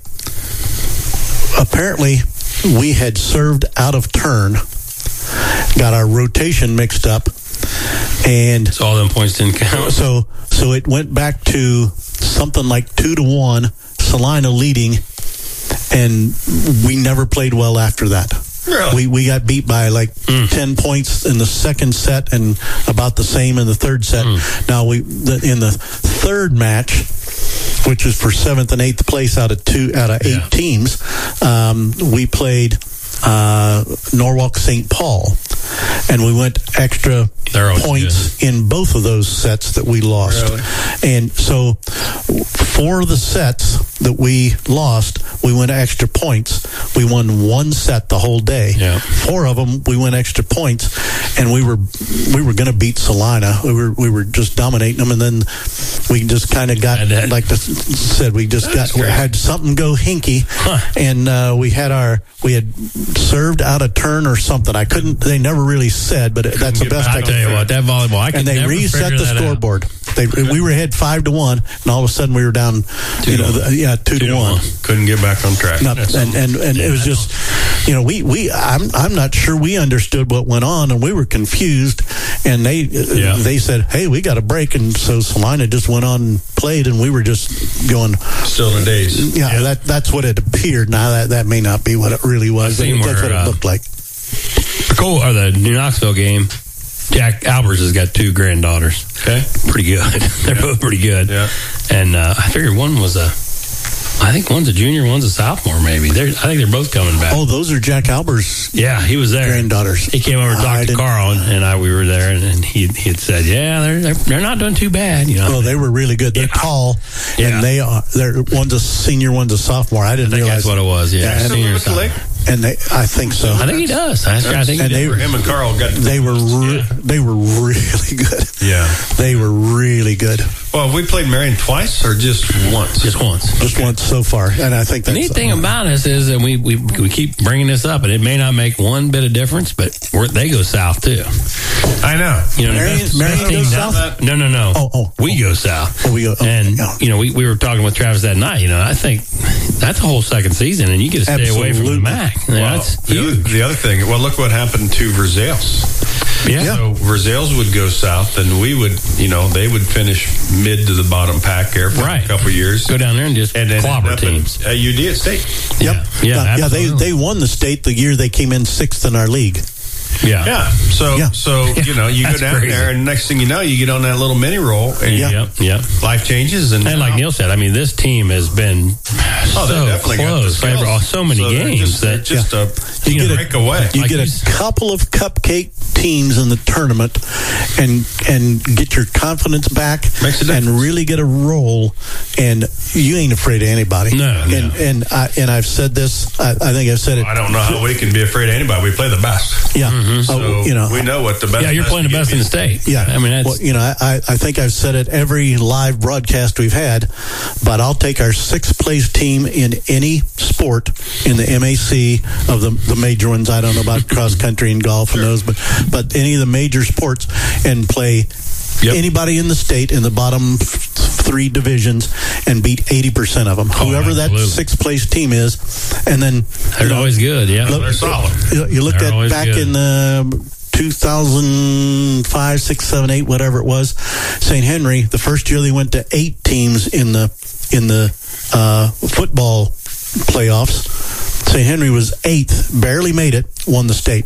Apparently, we had served out of turn, got our rotation mixed up, and so all them points didn't count. So, so it went back to something like two to one, Salina leading, and we never played well after that. Really? We we got beat by like mm. ten points in the second set and about the same in the third set. Mm. Now we the, in the third match, which is for seventh and eighth place out of two out of eight yeah. teams, um, we played uh, Norwalk Saint Paul, and we went extra points good. in both of those sets that we lost. Really? And so for the sets that we lost, we went extra points. We won one set the whole day. Yeah. Four of them we went extra points, and we were we were going to beat Salina. We were we were just dominating them, and then we just kind of got that, like the said we just got we had something go hinky, huh. and uh, we had our we had served out of turn or something. I couldn't. They never really said, but that's the best I, I can tell you what, that volleyball, I can and they never reset the that scoreboard. Out. They, we were ahead five to one, and all of a sudden we were down, two you know, the, yeah, two, two to, to one. one. Couldn't get back on track. Not, and and, and yeah, it was just, you know, we, we I'm I'm not sure we understood what went on, and we were confused. And they yeah. they said, "Hey, we got a break," and so Salina just went on and played, and we were just going still in the days. Yeah, yeah. that that's what it appeared. Now that that may not be what it really was. That's where, what it uh, looked like. The Cole or the New Knoxville game. Jack Albers has got two granddaughters. Okay, pretty good. They're yeah. both pretty good. Yeah, and uh, I figured one was a. I think one's a junior, one's a sophomore, maybe. They're, I think they're both coming back. Oh, those are Jack Albers' yeah, he was there. granddaughters. He came over and talked I to Carl, and, and I we were there, and, and he he had said, yeah, they're, they're they're not doing too bad, you know. Well, they were really good. They're yeah. tall, yeah. and they are. They're one's a senior, one's a sophomore. I didn't I think realize that's what it was. Yeah, yeah senior. And they, I think so. I think he does. I, I think and he they did. him and Carl got. They were re- yeah. they were really good. Yeah, they were really good. Well, we played Marion twice or just once? Just once. Just okay. once so far, and I think the that's neat thing uh, about us is that we, we we keep bringing this up, and it may not make one bit of difference, but we're, they go south too. I know. You know, Marion, best, Marion best goes down, south. No, no, no. Oh, oh, we oh. go south. Oh, we go. Oh, and yeah. you know, we, we were talking with Travis that night. You know, I think that's a whole second season, and you get to stay Absolutely. away from the M A C. Well, that's the other, huge. the other thing. Well, look what happened to Versailles. Yeah. So Versailles would go south, and we would, you know, they would finish mid to the bottom pack there for right. a couple of years. Go down there and just and then clobber teams. At, uh, U D at state. Yep. Yeah. Yeah. yeah they they won the state the year they came in sixth in our league. Yeah. Yeah. So, yeah. so you know, you go down crazy. there, and next thing you know, you get on that little mini roll, and yeah. Yep. Yep. life changes. And, and like Neil said, I mean, this team has been oh, so definitely close for got the so many so games just, that just yeah. a you get break a, away. You like get you, a couple of cupcake teams in the tournament, and and get your confidence back, Makes a and really get a roll, and you ain't afraid of anybody. No, and no. and I and I've said this. I, I think I've said it. I don't know how we can be afraid of anybody. We play the best. Yeah, mm-hmm. So oh, you know, we know what the best. Yeah, you're playing the best in the state. Yeah, I mean, that's, well, you know, I, I think I've said it every live broadcast we've had, but I'll take our sixth place team in any sport in the M A C of the the major ones. I don't know about cross country and golf sure. and those, but but any of the major sports, and play yep. anybody in the state in the bottom three divisions and beat eighty percent of them. Oh, Whoever absolutely. that sixth place team is, and then they're you know, always good. Yeah, look, they're solid. You, you looked they're at back good. in the two thousand five, six, seven, eight, whatever it was, Saint Henry, the first year they went to eight teams in the in the uh, football playoffs. Saint Henry was eighth, barely made it, won the state.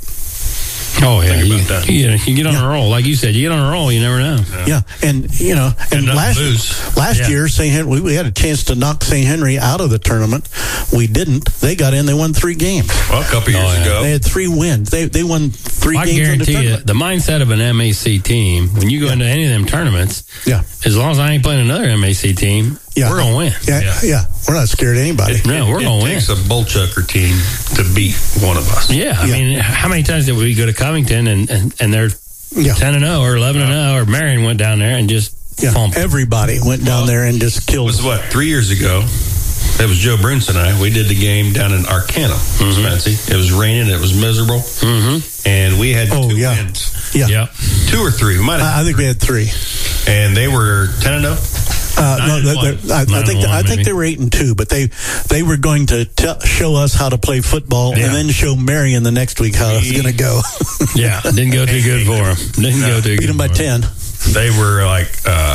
Oh yeah, Think you, about that. you, you get on Yeah. a roll, like you said. You get on a roll, you never know. Yeah. Yeah, and you know, and, And not last lose. last Yeah. year, Saint Henry, we, we had a chance to knock Saint Henry out of the tournament. We didn't. They got in. They won three games. Well, a couple years Oh, yeah. ago, They had three wins. They they won three I games in the guarantee you, tournament. the mindset of an M A C team, when you go Yeah. into any of them tournaments, Yeah, as long as I ain't playing another M A C team, yeah, we're gonna win. Yeah, yeah, Yeah. we're not scared of anybody. No, we're it gonna win. takes a bull chucker team to beat one of us. Yeah, I Yeah. mean, how many times did we go to Covington and and, and they're Yeah. ten and zero or eleven and zero, or Marion went down there and just Yeah, pumped. everybody went down Well, there and just It killed. was what, three years ago? That was Joe Brunson and I. We did the game down in Arcana. It was fancy. It was raining. It was miserable. Mm-hmm. And we had Oh, two yeah. wins. Yeah, Yep. Two or three. We might have. I, I think we had three. And they were ten and oh. Uh, Nine no, and they- one. they- I, I Nine think and one, I think maybe. they were eight and two, but they they were going to tell, show us how to play football, Yeah. and then show Marion the next week how it's We- going to go. Yeah, didn't go too good for them. Didn't go too Beat good. them by for 'em. ten. They were like,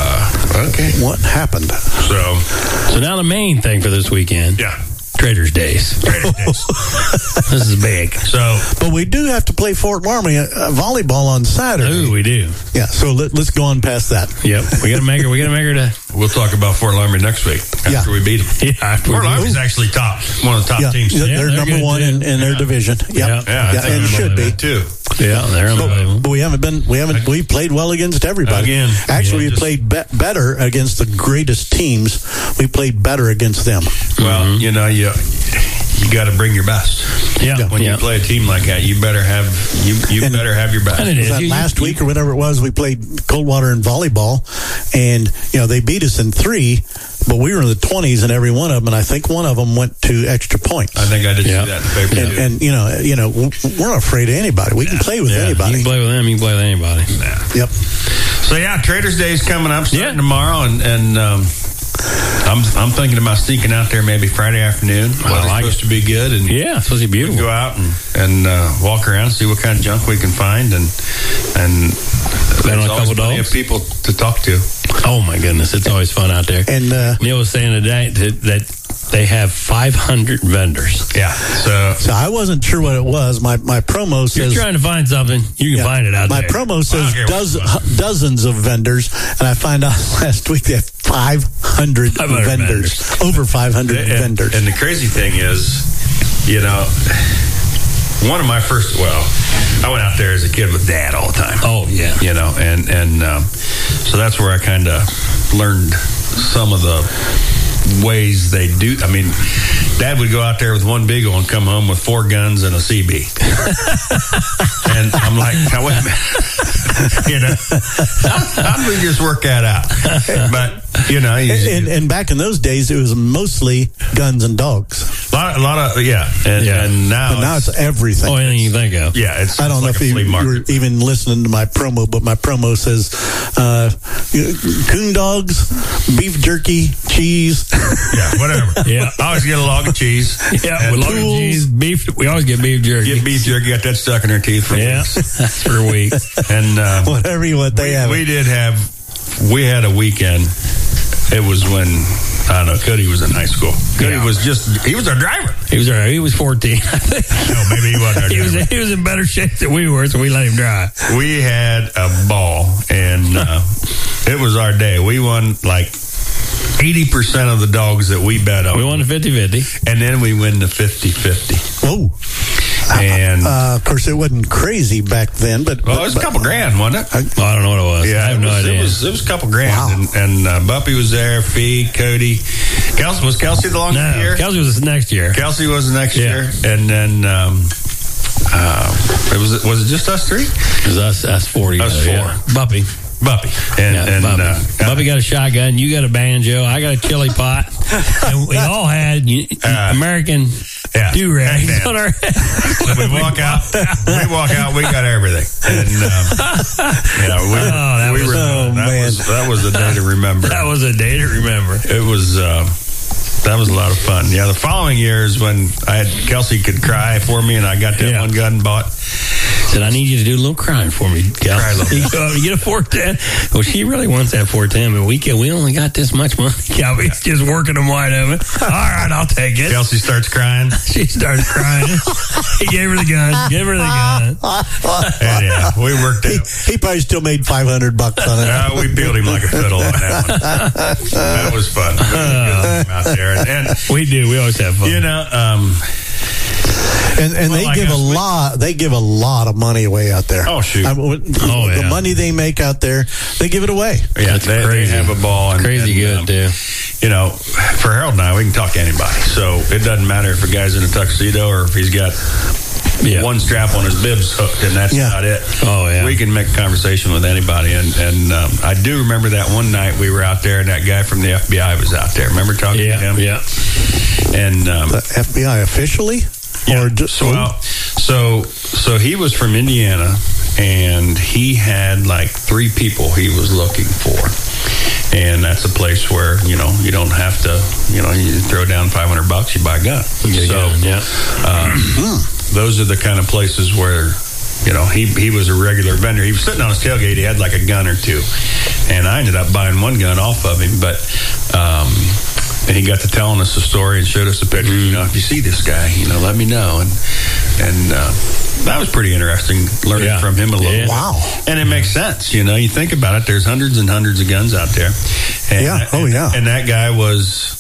uh, okay. What happened? So, So now the main thing for this weekend, yeah. Traders Days. Traders Days. This is big. So, But we do have to play Fort Laramie uh, volleyball on Saturday. Ooh, we do. Yeah, so let, let's go on past that. Yep, we got to make her. We got to make her to. we'll talk about Fort Laramie next week after Yeah. we beat them. Yeah, after Fort we- Laramie's actually top. One of the top Yeah, teams. they're, Yeah, they're they're number good, one too. in, in their Yeah. division. Yep. Yeah. Yeah, Yeah, I think and I'm should be. that too. Yeah, they're unbelievable. But we haven't been, we haven't, we played well against everybody. Again. Actually, Yeah, we just- played be- better against the greatest teams. We played better against them. Well, Mm-hmm. you know, you you got to bring your best. Yeah, When yeah. you play a team like that, you better have you you And- better have your best. And it Was is. that You- last you- week or whatever it was, we played Coldwater in volleyball, and you know they beat us in three, but we were in the twenties in every one of them, and I think one of them went to extra points. I think I did Yeah. see that in the paper. and, too. and you know, you know, we're not afraid of anybody. We can play with Yeah, you anybody. can play with them. You can play with anybody. Yep. So yeah, Traders Day is coming up starting Yeah. tomorrow, and and um, I'm I'm thinking about sneaking out there maybe Friday afternoon. I Weather's like supposed it. to be good, and Yeah, it's supposed to be we can beautiful. go out and and uh, walk around, see what kind of junk we can find, and and Bet on a there's always couple plenty dogs? of people to talk to. Oh my goodness, it's always fun out there. And uh, Neil was saying today that, that they have five hundred vendors. Yeah, so so I wasn't sure what it was. My my promo You're says trying to find something, you can yeah, find it out my there. promo says Okay, does, well, dozens of vendors, and I find out last week they have five hundred five hundred vendors, over five hundred and, vendors. and the crazy thing is, you know, one of my first well, I went out there as a kid with Dad all the time. Oh yeah, You know, and and um, so that's where I kind of learned some of the ways they do. I mean, Dad would go out there with one Beagle and come home with four guns and a C B. And I'm like, now wait a minute. You know, how, how do we just work that out? But you know, you, and, and back in those days, it was mostly guns and dogs. a lot, a lot of yeah, and, Yeah. and now, But now it's everything. oh anything you think of. yeah, it's I don't it's know like if a you, flea you market. were even listening to my promo, but my promo says uh, coon dogs, beef jerky, cheese. Yeah, whatever. Yeah. I always get a log of cheese. Yeah, and with log of tools. cheese, beef. We always get beef jerky. Get beef jerky, got that stuck in her teeth for Yeah, weeks. that's for a week. And uh, Whatever you want, they we, have. we did have, we had a weekend. It was when, I don't know, Cody was in high school. Cody Yeah. was just, he was our driver. He was all right. He was fourteen. I think. No, maybe he wasn't our He was driver. he was in better shape than we were, so we let him drive. We had a ball, and uh, it was our day. We won like eighty percent of the dogs that we bet on. We won the fifty-fifty. And then we win the fifty-fifty. Whoa. And, Uh, of course, it wasn't crazy back then, but well, it was a but- couple grand, wasn't it? Well, I don't know what it was. Yeah, I have it no was, idea. It was, it was a couple grand. Wow. And, and uh, Buppy was there, Fee, Cody. Kelsey, was Kelsey the longest no, year? Kelsey was next year. Kelsey was the next Yeah. year. And then, um, uh, it was, was it just us three? It was us, us forty. Us together, four. yeah. Buppy. Buppy. And, Yeah, and Buppy. Uh, Buppy got a shotgun. You got a banjo. I got a chili pot. And we all had you, Uh, American yeah, do rags headbands. on our heads. When we walk out, we walk out, we got everything. And, um, yeah, we, Oh, that we was- were, oh, that man. was, that was the day to remember. That was a day to remember. It was, uh, that was a lot of fun. Yeah, the following year is when I had Kelsey could cry for me, and I got that Yeah. one gun bought. Said, I need you to do a little crying for me, Kel. Cry a little You bit. go out and get a four ten. Well, she really wants that four ten, but we can, we only got this much money. Kelby's just working them wide open. All right, I'll take it. Kelsey starts crying. She started crying. He gave her the gun. Give her the gun. And yeah, we worked he, it. he probably still made five hundred bucks on it. Uh, we peeled him like a fiddle on that one. That was fun. We had a good time out there. And, and, We do. We always have fun. you know, um, And, and Well, they I give a guess we- lot. They give a lot of money away out there. Oh, shoot. I mean, Oh, the yeah. money they make out there, they give it away. yeah, That's they, they crazy. have a ball. And, Crazy and, good, um, too. You know, for Harold and I, we can talk to anybody. So it doesn't matter if a guy's in a tuxedo or if he's got Yeah. one strap on his bibs hooked, and that's Yeah. not it. Oh, yeah. We can make a conversation with anybody. And, and um, I do remember that one night we were out there, and that guy from the F B I was out there. Remember talking Yeah. to him? Yeah. And um, The F B I officially, yeah, or just so, well, so so he was from Indiana, and he had like three people he was looking for. And that's a place where, you know, you don't have to, you know, you throw down five hundred bucks, you buy a gun. You get a so, gun, yeah. um, those are the kind of places where, you know, he he was a regular vendor. He was sitting on his tailgate. He had like a gun or two. And I ended up buying one gun off of him. But um, and he got to telling us the story and showed us a picture. You know, if you see this guy, you know, let me know. And and uh, that was pretty interesting learning Yeah. from him a little Yeah. bit. Wow. And it makes sense. You know, you think about it, there's hundreds and hundreds of guns out there. And, Yeah. Oh, and- yeah. And that guy was,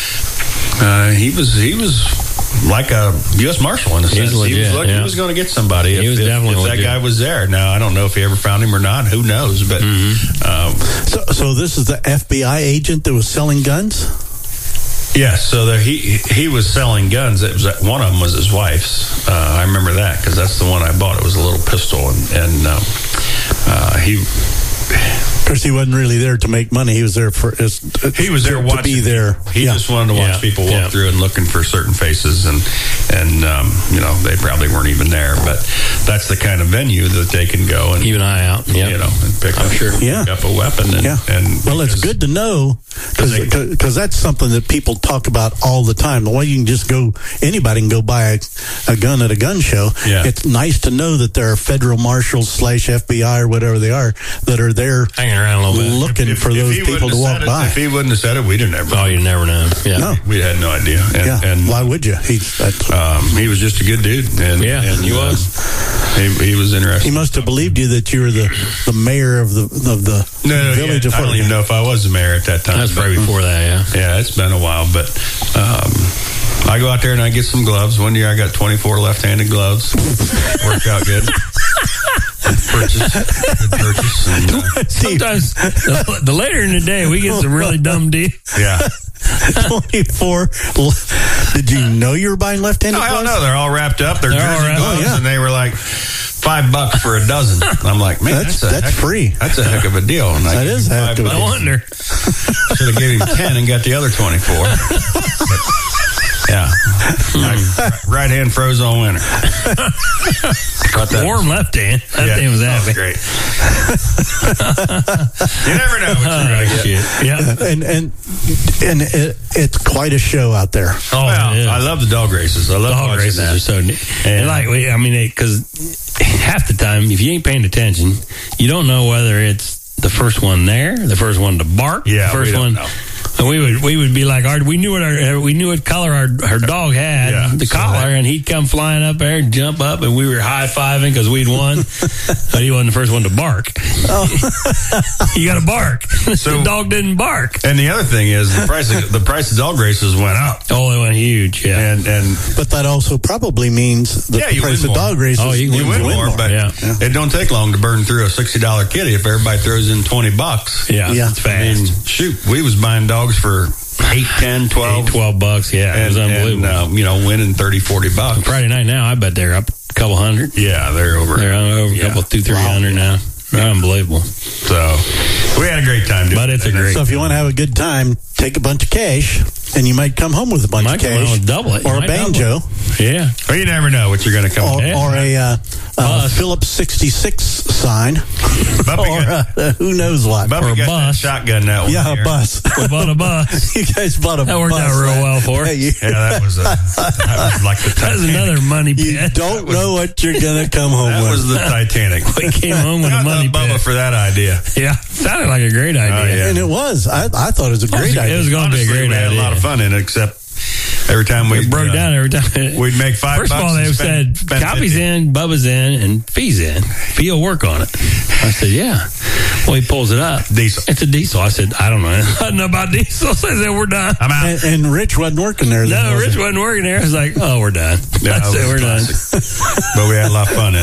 uh, he was, he was like a U S Marshal in a sense. legit, he was, looking, yeah. he was going to get somebody He if, was if- definitely if that legit. guy was there. Now, I don't know if he ever found him or not. Who knows? But Mm-hmm. um, So, so this is the F B I agent that was selling guns. yeah, so there, he he was selling guns. It was one of them was his wife's. Uh, I remember that because that's the one I bought. It was a little pistol, and and um, uh, he course, he wasn't really there to make money. He was there for his, he was there to, watching, to be there. He yeah. just wanted to watch Yeah. people walk Yeah. through and looking for certain faces, and and um, you know, they probably weren't even there, but that's the kind of venue that they can go and Keep an eye out. Yeah. you know, and pick I'm up, sure. Yeah. pick up a weapon. And, Yeah. and well, it's because- good to know they- because that's something that people talk about all the time. The way you can just go, anybody can go buy a, a gun at a gun show. Yeah. It's nice to know that there are federal marshals slash F B I or whatever they are that are there Hanging around a little bit. looking If- for if those he people wouldn't to have walk said it- by. If he wouldn't have said it, we'd have never. Oh, you never know. Yeah. No. We had no idea. And, yeah. and Why would you? He, that's, um, he was just a good dude. And, Yeah, and he uh, was. He, he was interesting. he must have believed you that you were the, the mayor of the of the no, no, village yeah, of I don't Fort even know if I was the mayor at that time. That's but- probably before that, yeah. Yeah, it's been a while, but um, I go out there and I get some gloves. One year I got twenty-four left-handed gloves. Worked out good. Good purchase. Good purchase. And, uh, Sometimes, the, the later in the day, we get some really dumb deals. yeah. twenty-four. Did you know you were buying left-handed No, I don't gloves? know. They're all wrapped up. They're, They're all jersey wrapped- gloves, oh, yeah. and they were like five bucks for a dozen. I'm like, man, That's- that's, a that's heck, free. That's a heck of a deal. And I That gave is him a heck five of a bucks. No wonder. Should have gave him ten and got the other twenty-four. But, yeah. Right hand froze all winter. Caught that. Warm left hand. That Yeah. thing was Oh, happy. great. You never know what you're Oh, going to get. shit. Yeah. And and and it, it's quite a show out there. Oh, Well, yeah. I love the dog races. I love Dog watching races that. are so neat. And like, we, I mean, because half the time, if you ain't paying attention, you don't know whether it's the first one there, the first one to bark, Yeah, the first we don't one. know. And we would we would be like, our, we knew what our we knew what color our her dog had, Yeah, the so collar, that- and he'd come flying up there and jump up, and we were high fiving because we'd won, but he wasn't the first one to bark. You got to bark. So- the dog didn't bark. And the other thing is the price of, the price of dog races went up. Oh, it went huge. Yeah. And and But that also probably means the Yeah, you price win of more. dog races. Oh, you can you win win more, more, but Yeah. it don't take long to burn through a sixty dollar kitty if everybody throws in twenty bucks. yeah, Yeah. it's I fast. mean, shoot, we was buying dogs for eight, ten, twelve, Eight, twelve bucks. Yeah, it and, was unbelievable. and uh, you know, winning thirty, forty bucks. Friday night now, I bet they're up a couple hundred. Yeah, they're over. They're over Yeah. a couple, two, three hundred now. Unbelievable. So we had a great time doing But it's a it. great. So if you want to have a good time, take a bunch of cash, and you might come home with a bunch Might of come home cash, with double it. You or a might double banjo, Yeah. Well, you never know what you're going to come or, up Yeah. or a uh, uh, Bus. Phillips sixty-six sign, Bumpy or got, uh, who knows what. Bumpy or a got that bus. shotgun that one Yeah, a year. bus. We bought a bus. You guys bought a That worked bus. out real that- well for us. Hey, you, Yeah, that was a, that was like the That was Titanic. another money you pit. don't know what you're gonna come home That with. was the Titanic. We came home with a I money thought Bubba pit. for that idea. Yeah, sounded like a great idea. Oh, yeah. And it was. I, I thought it was a great It idea. was going to be a Honestly, great we had idea. a lot of fun in it, except every time we It broke uh, down every time. We'd make five First of bucks all, and they spend- said, spend Copy's fifty. in, Bubba's in, and Fee's in. Fee will work on it. I said, yeah. Well, he pulls it up. Diesel. It's a diesel. I said, I don't know nothing about diesels. I said, we're done. I'm out. And, and Rich wasn't working there. then, No, was Rich he? wasn't working there. I was like, oh, we're done. Yeah, I it said, was we're done. classic. But we had a lot of fun in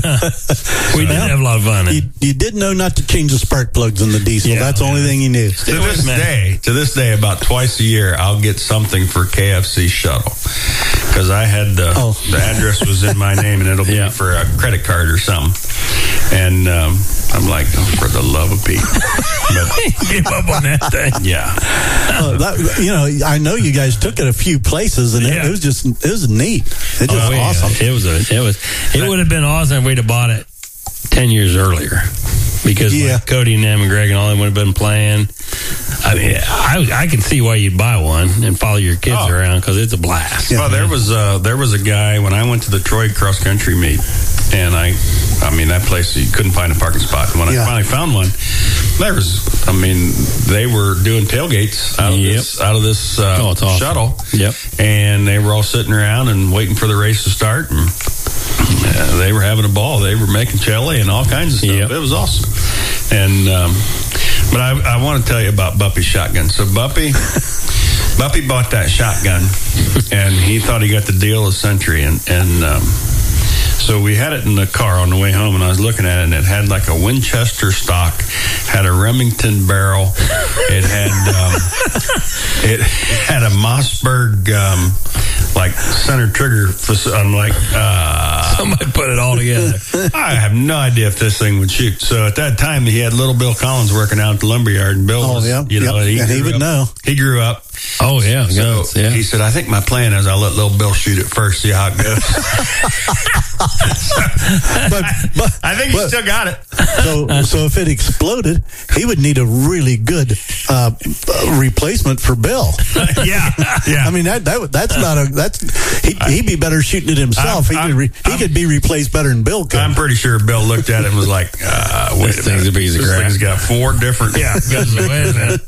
it. We did have a lot of fun. in it. You, you did know not to change the spark plugs in the diesel. Yeah, That's the only yeah. thing you knew. To this day, to this day, about twice a year, I'll get something for K F C shuttle because I had the Oh. the address was in my name and it'll be Yeah. for a credit card or something. And um, I'm like, oh, for the love of Pete. But Give up on that thing. yeah, Uh, that, you know, I know you guys took it a few places, and Yeah. it, it was just it was neat. It was Oh, yeah. awesome. It was a, it was it would have been awesome if we'd have bought it ten years earlier. Because Yeah. like Cody and them and Greg and all them would have been playing. I mean, I, I can see why you'd buy one and follow your kids Oh. around because it's a blast. well, there was uh, there was a guy when I went to the Troy cross country meet, and I, I mean that place you couldn't find a parking spot. And when Yeah. I finally found one, there was, I mean, they were doing tailgates out of Yep. this out of this uh, Oh, it's awesome. shuttle. Yep. And they were all sitting around and waiting for the race to start, and uh, they were having a ball. They were making chili and all kinds of stuff. Yep. It was awesome. And um, but I, I want to tell you about Buppy's shotgun. So Buppy. Buppy bought that shotgun, and he thought he got the deal of the century. And, and um, So we had it in the car on the way home, and I was looking at it, and it had like a Winchester stock, had a Remington barrel, it had um, it had a Mossberg um, like center trigger. I'm like, uh, somebody put it all together. I have no idea if this thing would shoot. So at that time, he had little Bill Collins working out at the lumberyard, and Bill, Oh, was, yeah. you know, Yep. he, And he grew would up- know. He grew up. Oh, yeah. So guns, yeah. he said, I think my plan is I'll let little Bill shoot it first, see how it goes. But, but I think he but- still got it. so, so if it exploded, he would need a really good uh, replacement for Bill. yeah, yeah. I mean that, that that's not a that's he, he'd be better shooting it himself. I'm- he could re, he I'm- could be replaced better than Bill could. I'm pretty sure Bill looked at it and was like, uh, wait This a minute. thing's a piece of this crap. thing's got four different. Yeah, guns, wait a minute.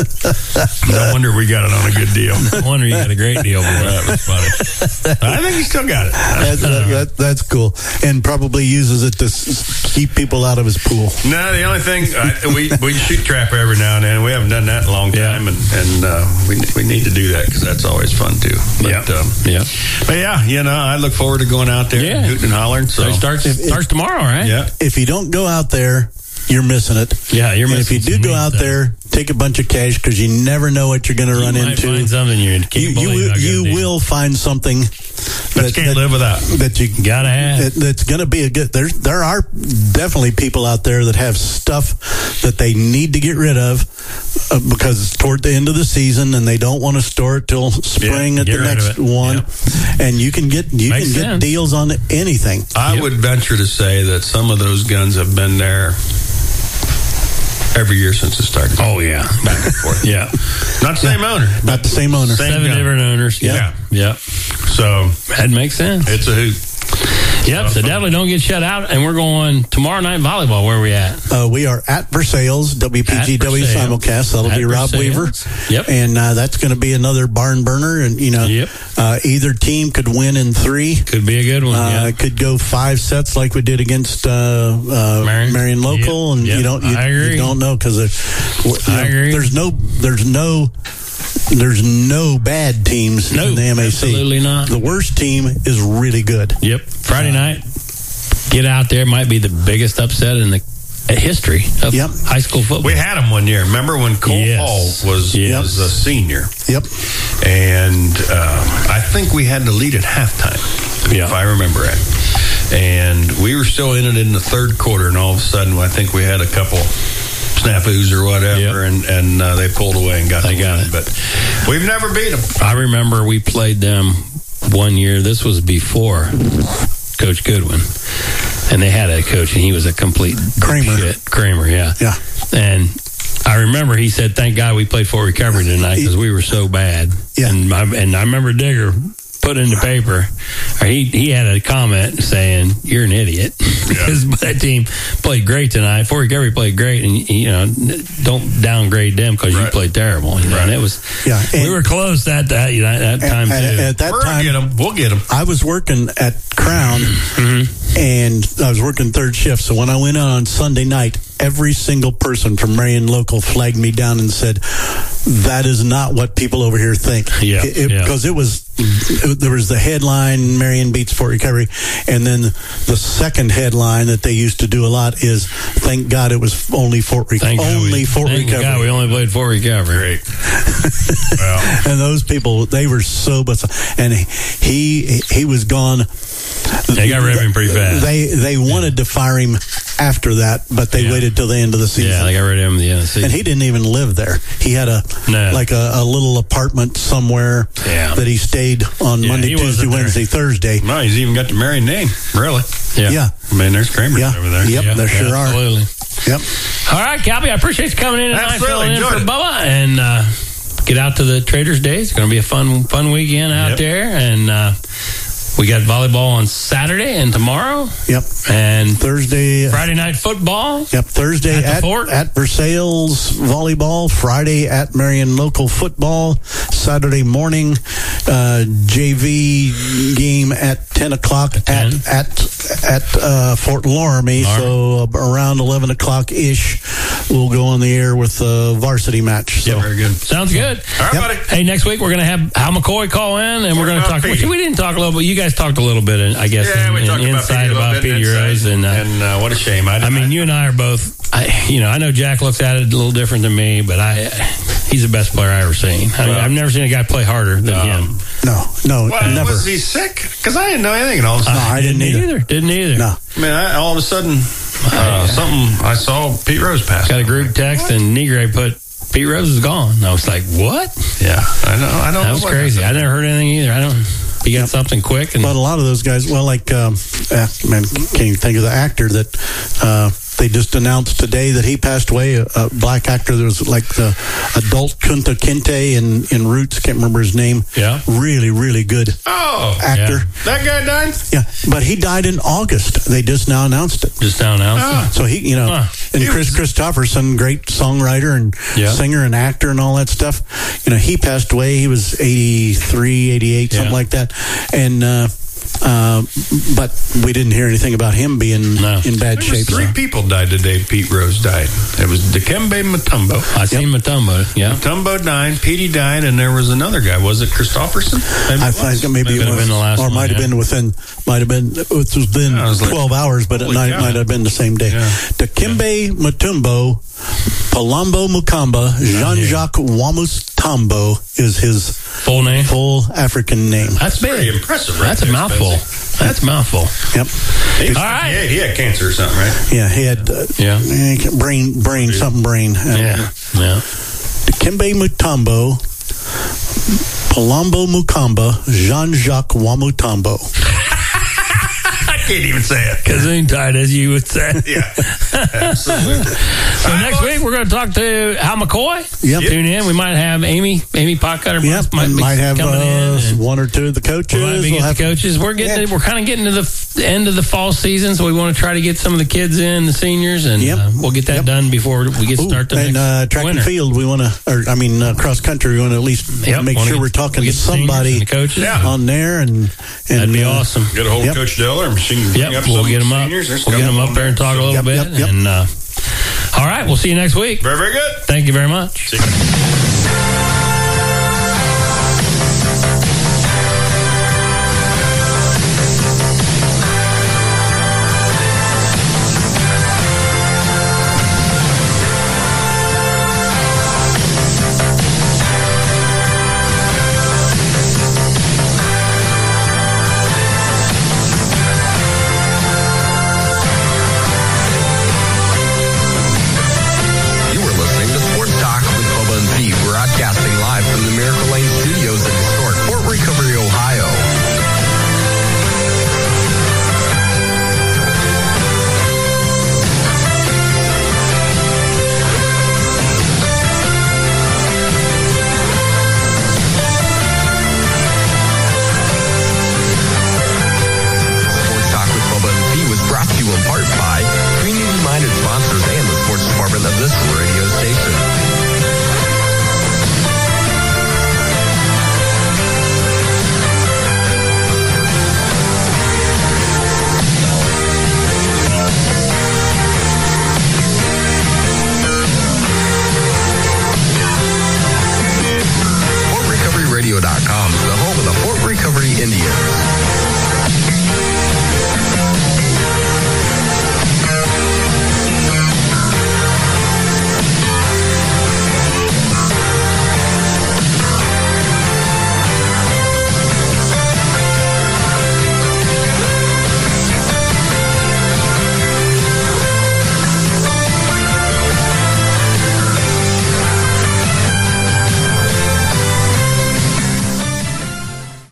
No wonder we got it on a good deal. No wonder you got a great deal for it. That was funny. I think he still got it. That's, that, that, that's cool, and probably uses it to s- keep people out of his pool. No, the only thing I, we we shoot trap every now and then. We haven't done that in a long time, and and uh, we we need to do that because that's always fun too. But, Yeah. um, Yeah. but yeah, you know, I look forward to going out there, Yeah. and hooting and hollering. So So it starts, If- if- starts tomorrow, right? yeah, If you don't go out there, you're missing it. Yeah, you're And if you missing do some go neat out stuff. there, take a bunch of cash because you never know what you're going to You run might into. find something you can't you you, believe will, how good you it is. will find something but that, you can't that, live without. that you Gotta have. that, that's going to be a good. There there are definitely people out there that have stuff that they need to get rid of uh, because it's toward the end of the season and they don't want to store it till spring Yeah, at get the rid of next it. one. And you can get you Makes can get sense. deals on anything. I Yep. would venture to say that some of those guns have been there every year since it started. Oh, yeah. Back and forth. Yeah. Not the same owner. Not the same owner. Same Seven gun. different owners. Yeah. Yeah. Yeah. So That makes sense. it's a hoot. Yep. So definitely don't get shut out. And we're going tomorrow night volleyball. Where are we at? Uh, we are at Versailles, W P G W At Versailles. simulcast. That'll At be Rob Versailles. Weaver. Yep. And uh, that's going to be another barn burner. And, you know, Yep. uh, either team could win in three. Could be a good one. Uh, yeah. It could go five sets like we did against uh, uh, Marion. Marion Local, Yep. and Yep. you don't you, I agree. you don't know because I agree. there's no there's no there's no bad teams No, in the M A C. absolutely not. The worst team is really good. Yep. Friday night, get out there. Might be the biggest upset in the history of Yep. high school football. We had him one year. Remember when Cole Yes. Hall was, Yes. was a senior? Yep. And um, I think we had the lead at halftime, Yeah. if I remember right. And we were still in it in the third quarter, and all of a sudden, I think we had a couple snafus or whatever, Yep. and, and uh, they pulled away and got They the got win. it. But we've never beat them. I remember we played them one year. This was before Coach Goodwin. And they had a coach, and he was a complete Kramer. shit. Kramer, yeah. Yeah. And I remember he said, "Thank God we played Fort Recovery tonight because we were so bad." Yeah. And I, and I remember Digger put in the paper, or he he had a comment saying, "You're an idiot," because that team played great tonight. Fort Recovery played great, and you know, don't downgrade them because you Right. played terrible. You know, and it was Yeah, we and- were close that that you know, that time At, too. at that We're time, gonna get them. We'll get them. I was working at Crown, and I was working third shift. So when I went out on Sunday night, every single person from Marion Local flagged me down and said, "That is not what people over here think." Yeah, It- it- yeah. because it was it, there was the headline Marion beats Fort Recovery, and then the second headline that they used to do a lot is, "Thank God it was only Fort Recovery." Thank God Only we, Fort thank Recovery. God we only played Fort Recovery. Great. Well, And those people, they were so, but and he he was gone. They got rid of him pretty fast. They they wanted to fire him after that, but they Yeah. waited till the end of the season. Yeah, they got rid of him at the end of the season. And he didn't even live there. He had a No. like a, a little apartment somewhere Yeah. that he stayed on Yeah, Monday, he Tuesday, wasn't there. Wednesday, Thursday. no, he's even got the Marion name. Really? yeah. Yeah, I mean, there's Kramer Yeah. over there. Yep. there sure are. absolutely. yep. All right, Calby, I appreciate you coming in tonight, Absolutely, filling in enjoyed for it. Bubba, and uh, get out to the Traders Day. It's going to be a fun, fun weekend out Yep. there, and uh, we got volleyball on Saturday and tomorrow, Yep. and Thursday. Friday night football. Yep, Thursday At the at, fort? at Versailles volleyball, Friday at Marion Local football, Saturday morning uh, J V game at ten o'clock at ten. at at uh, Fort Loramie, Loramie. so uh, around eleven o'clock ish. we'll go on the air with the varsity match. So. Yeah, very good. Sounds good. All right, Yep. buddy. Hey, next week we're going to have Hal McCoy call in, and we're going to about talk. Petey. We didn't talk a little bit. You guys talked a little bit, I guess, Yeah, in, we in talked about inside Petey a little about bit, Petey inside. Rose, and, uh, and uh, what a shame. I, I mean, you and I are both. I, you know, I know Jack looks at it a little different than me, but I, he's the best player I ever seen. I mean, Well, I've never seen a guy play harder than um, him. No, no, Well, never. was he sick? Because I didn't know anything. And all of a sudden, I didn't either. Didn't either. No. I mean, I, all of a sudden, uh, something I saw Pete Rose pass. Got a group text, and Negre put Pete Rose is gone. And I was like, what? Yeah, I know. I don't. That know was what crazy. happened. I never heard anything either. I don't. He got something quick, and But a lot of those guys, well, like, um, uh, man, can't even think of the actor that uh, they just announced today that he passed away. A, a black actor that was like the adult Kunta Kinte in, in Roots. Can't remember his name. Yeah. Really, really good Oh, actor. yeah. that guy died. Yeah. But he died in August. They just now announced it. just now announced. Ah. So he, you know, Huh. and He Chris was- Christopherson, great songwriter and Yeah. singer and actor and all that stuff. You know, he passed away. He was eighty-three, eighty-eight, something Yeah. like that. And, uh, uh, but we didn't hear anything about him being No. in bad There shape. was three so. people died the day Pete Rose died. It was Dikembe Mutombo. I seen Matumbo. Yeah. Mutombo died, Petey died, and there was another guy. Was it Christopherson? Maybe I it think was. maybe, Maybe it have was, been the last or one, might have yeah. been within, might have been, it was within Yeah, it was like, twelve hours, but it holy might, cow. might have been the same day. Yeah. Dikembe Mutombo, Palombo Mukamba, Jean-Jacques Wamustambo is his Full name. full African name. That's Pretty big. impressive, right That's a there, mouthful. Spencer. That's a mouthful. Yep. He, All right. he, had, he had cancer or something, right? Yeah, he had uh, Yeah. eh, brain, brain, something brain. Uh, Yeah. Yeah. Dikembe Mutombo, Palombo Mukamba, Jean-Jacques Wamutombo. I can't even say it. Kazoon tight, as you would say. Yeah, absolutely. So next week we're going to talk to Hal McCoy. Yep. Tune in. We might have Amy, Amy Potcutter. Yep, might, might, be might have coming uh, in. and one or two of the coaches. We might be We'll getting have- the coaches. We're getting. Yeah. We're kind of getting to the f- end of the fall season, so we want to try to get some of the kids in, the seniors, and Yep. uh, we'll get that Yep. done before we get Ooh, start the and next uh, track winter. and field, we want to, or I mean, uh, cross country, we want to at least Yep, make wanna sure get- we're talking we to get the seniors somebody and the coaches. Yeah. on there, and, and That'd be uh, awesome. Get a hold Yep. of Coach Diller and she can bring Yep, up we'll some get them up. seniors. There's We'll get them couple up there and talk a little Yep, bit. yep, yep. And uh, all right, we'll see you next week. Very, very good. Thank you very much. See you.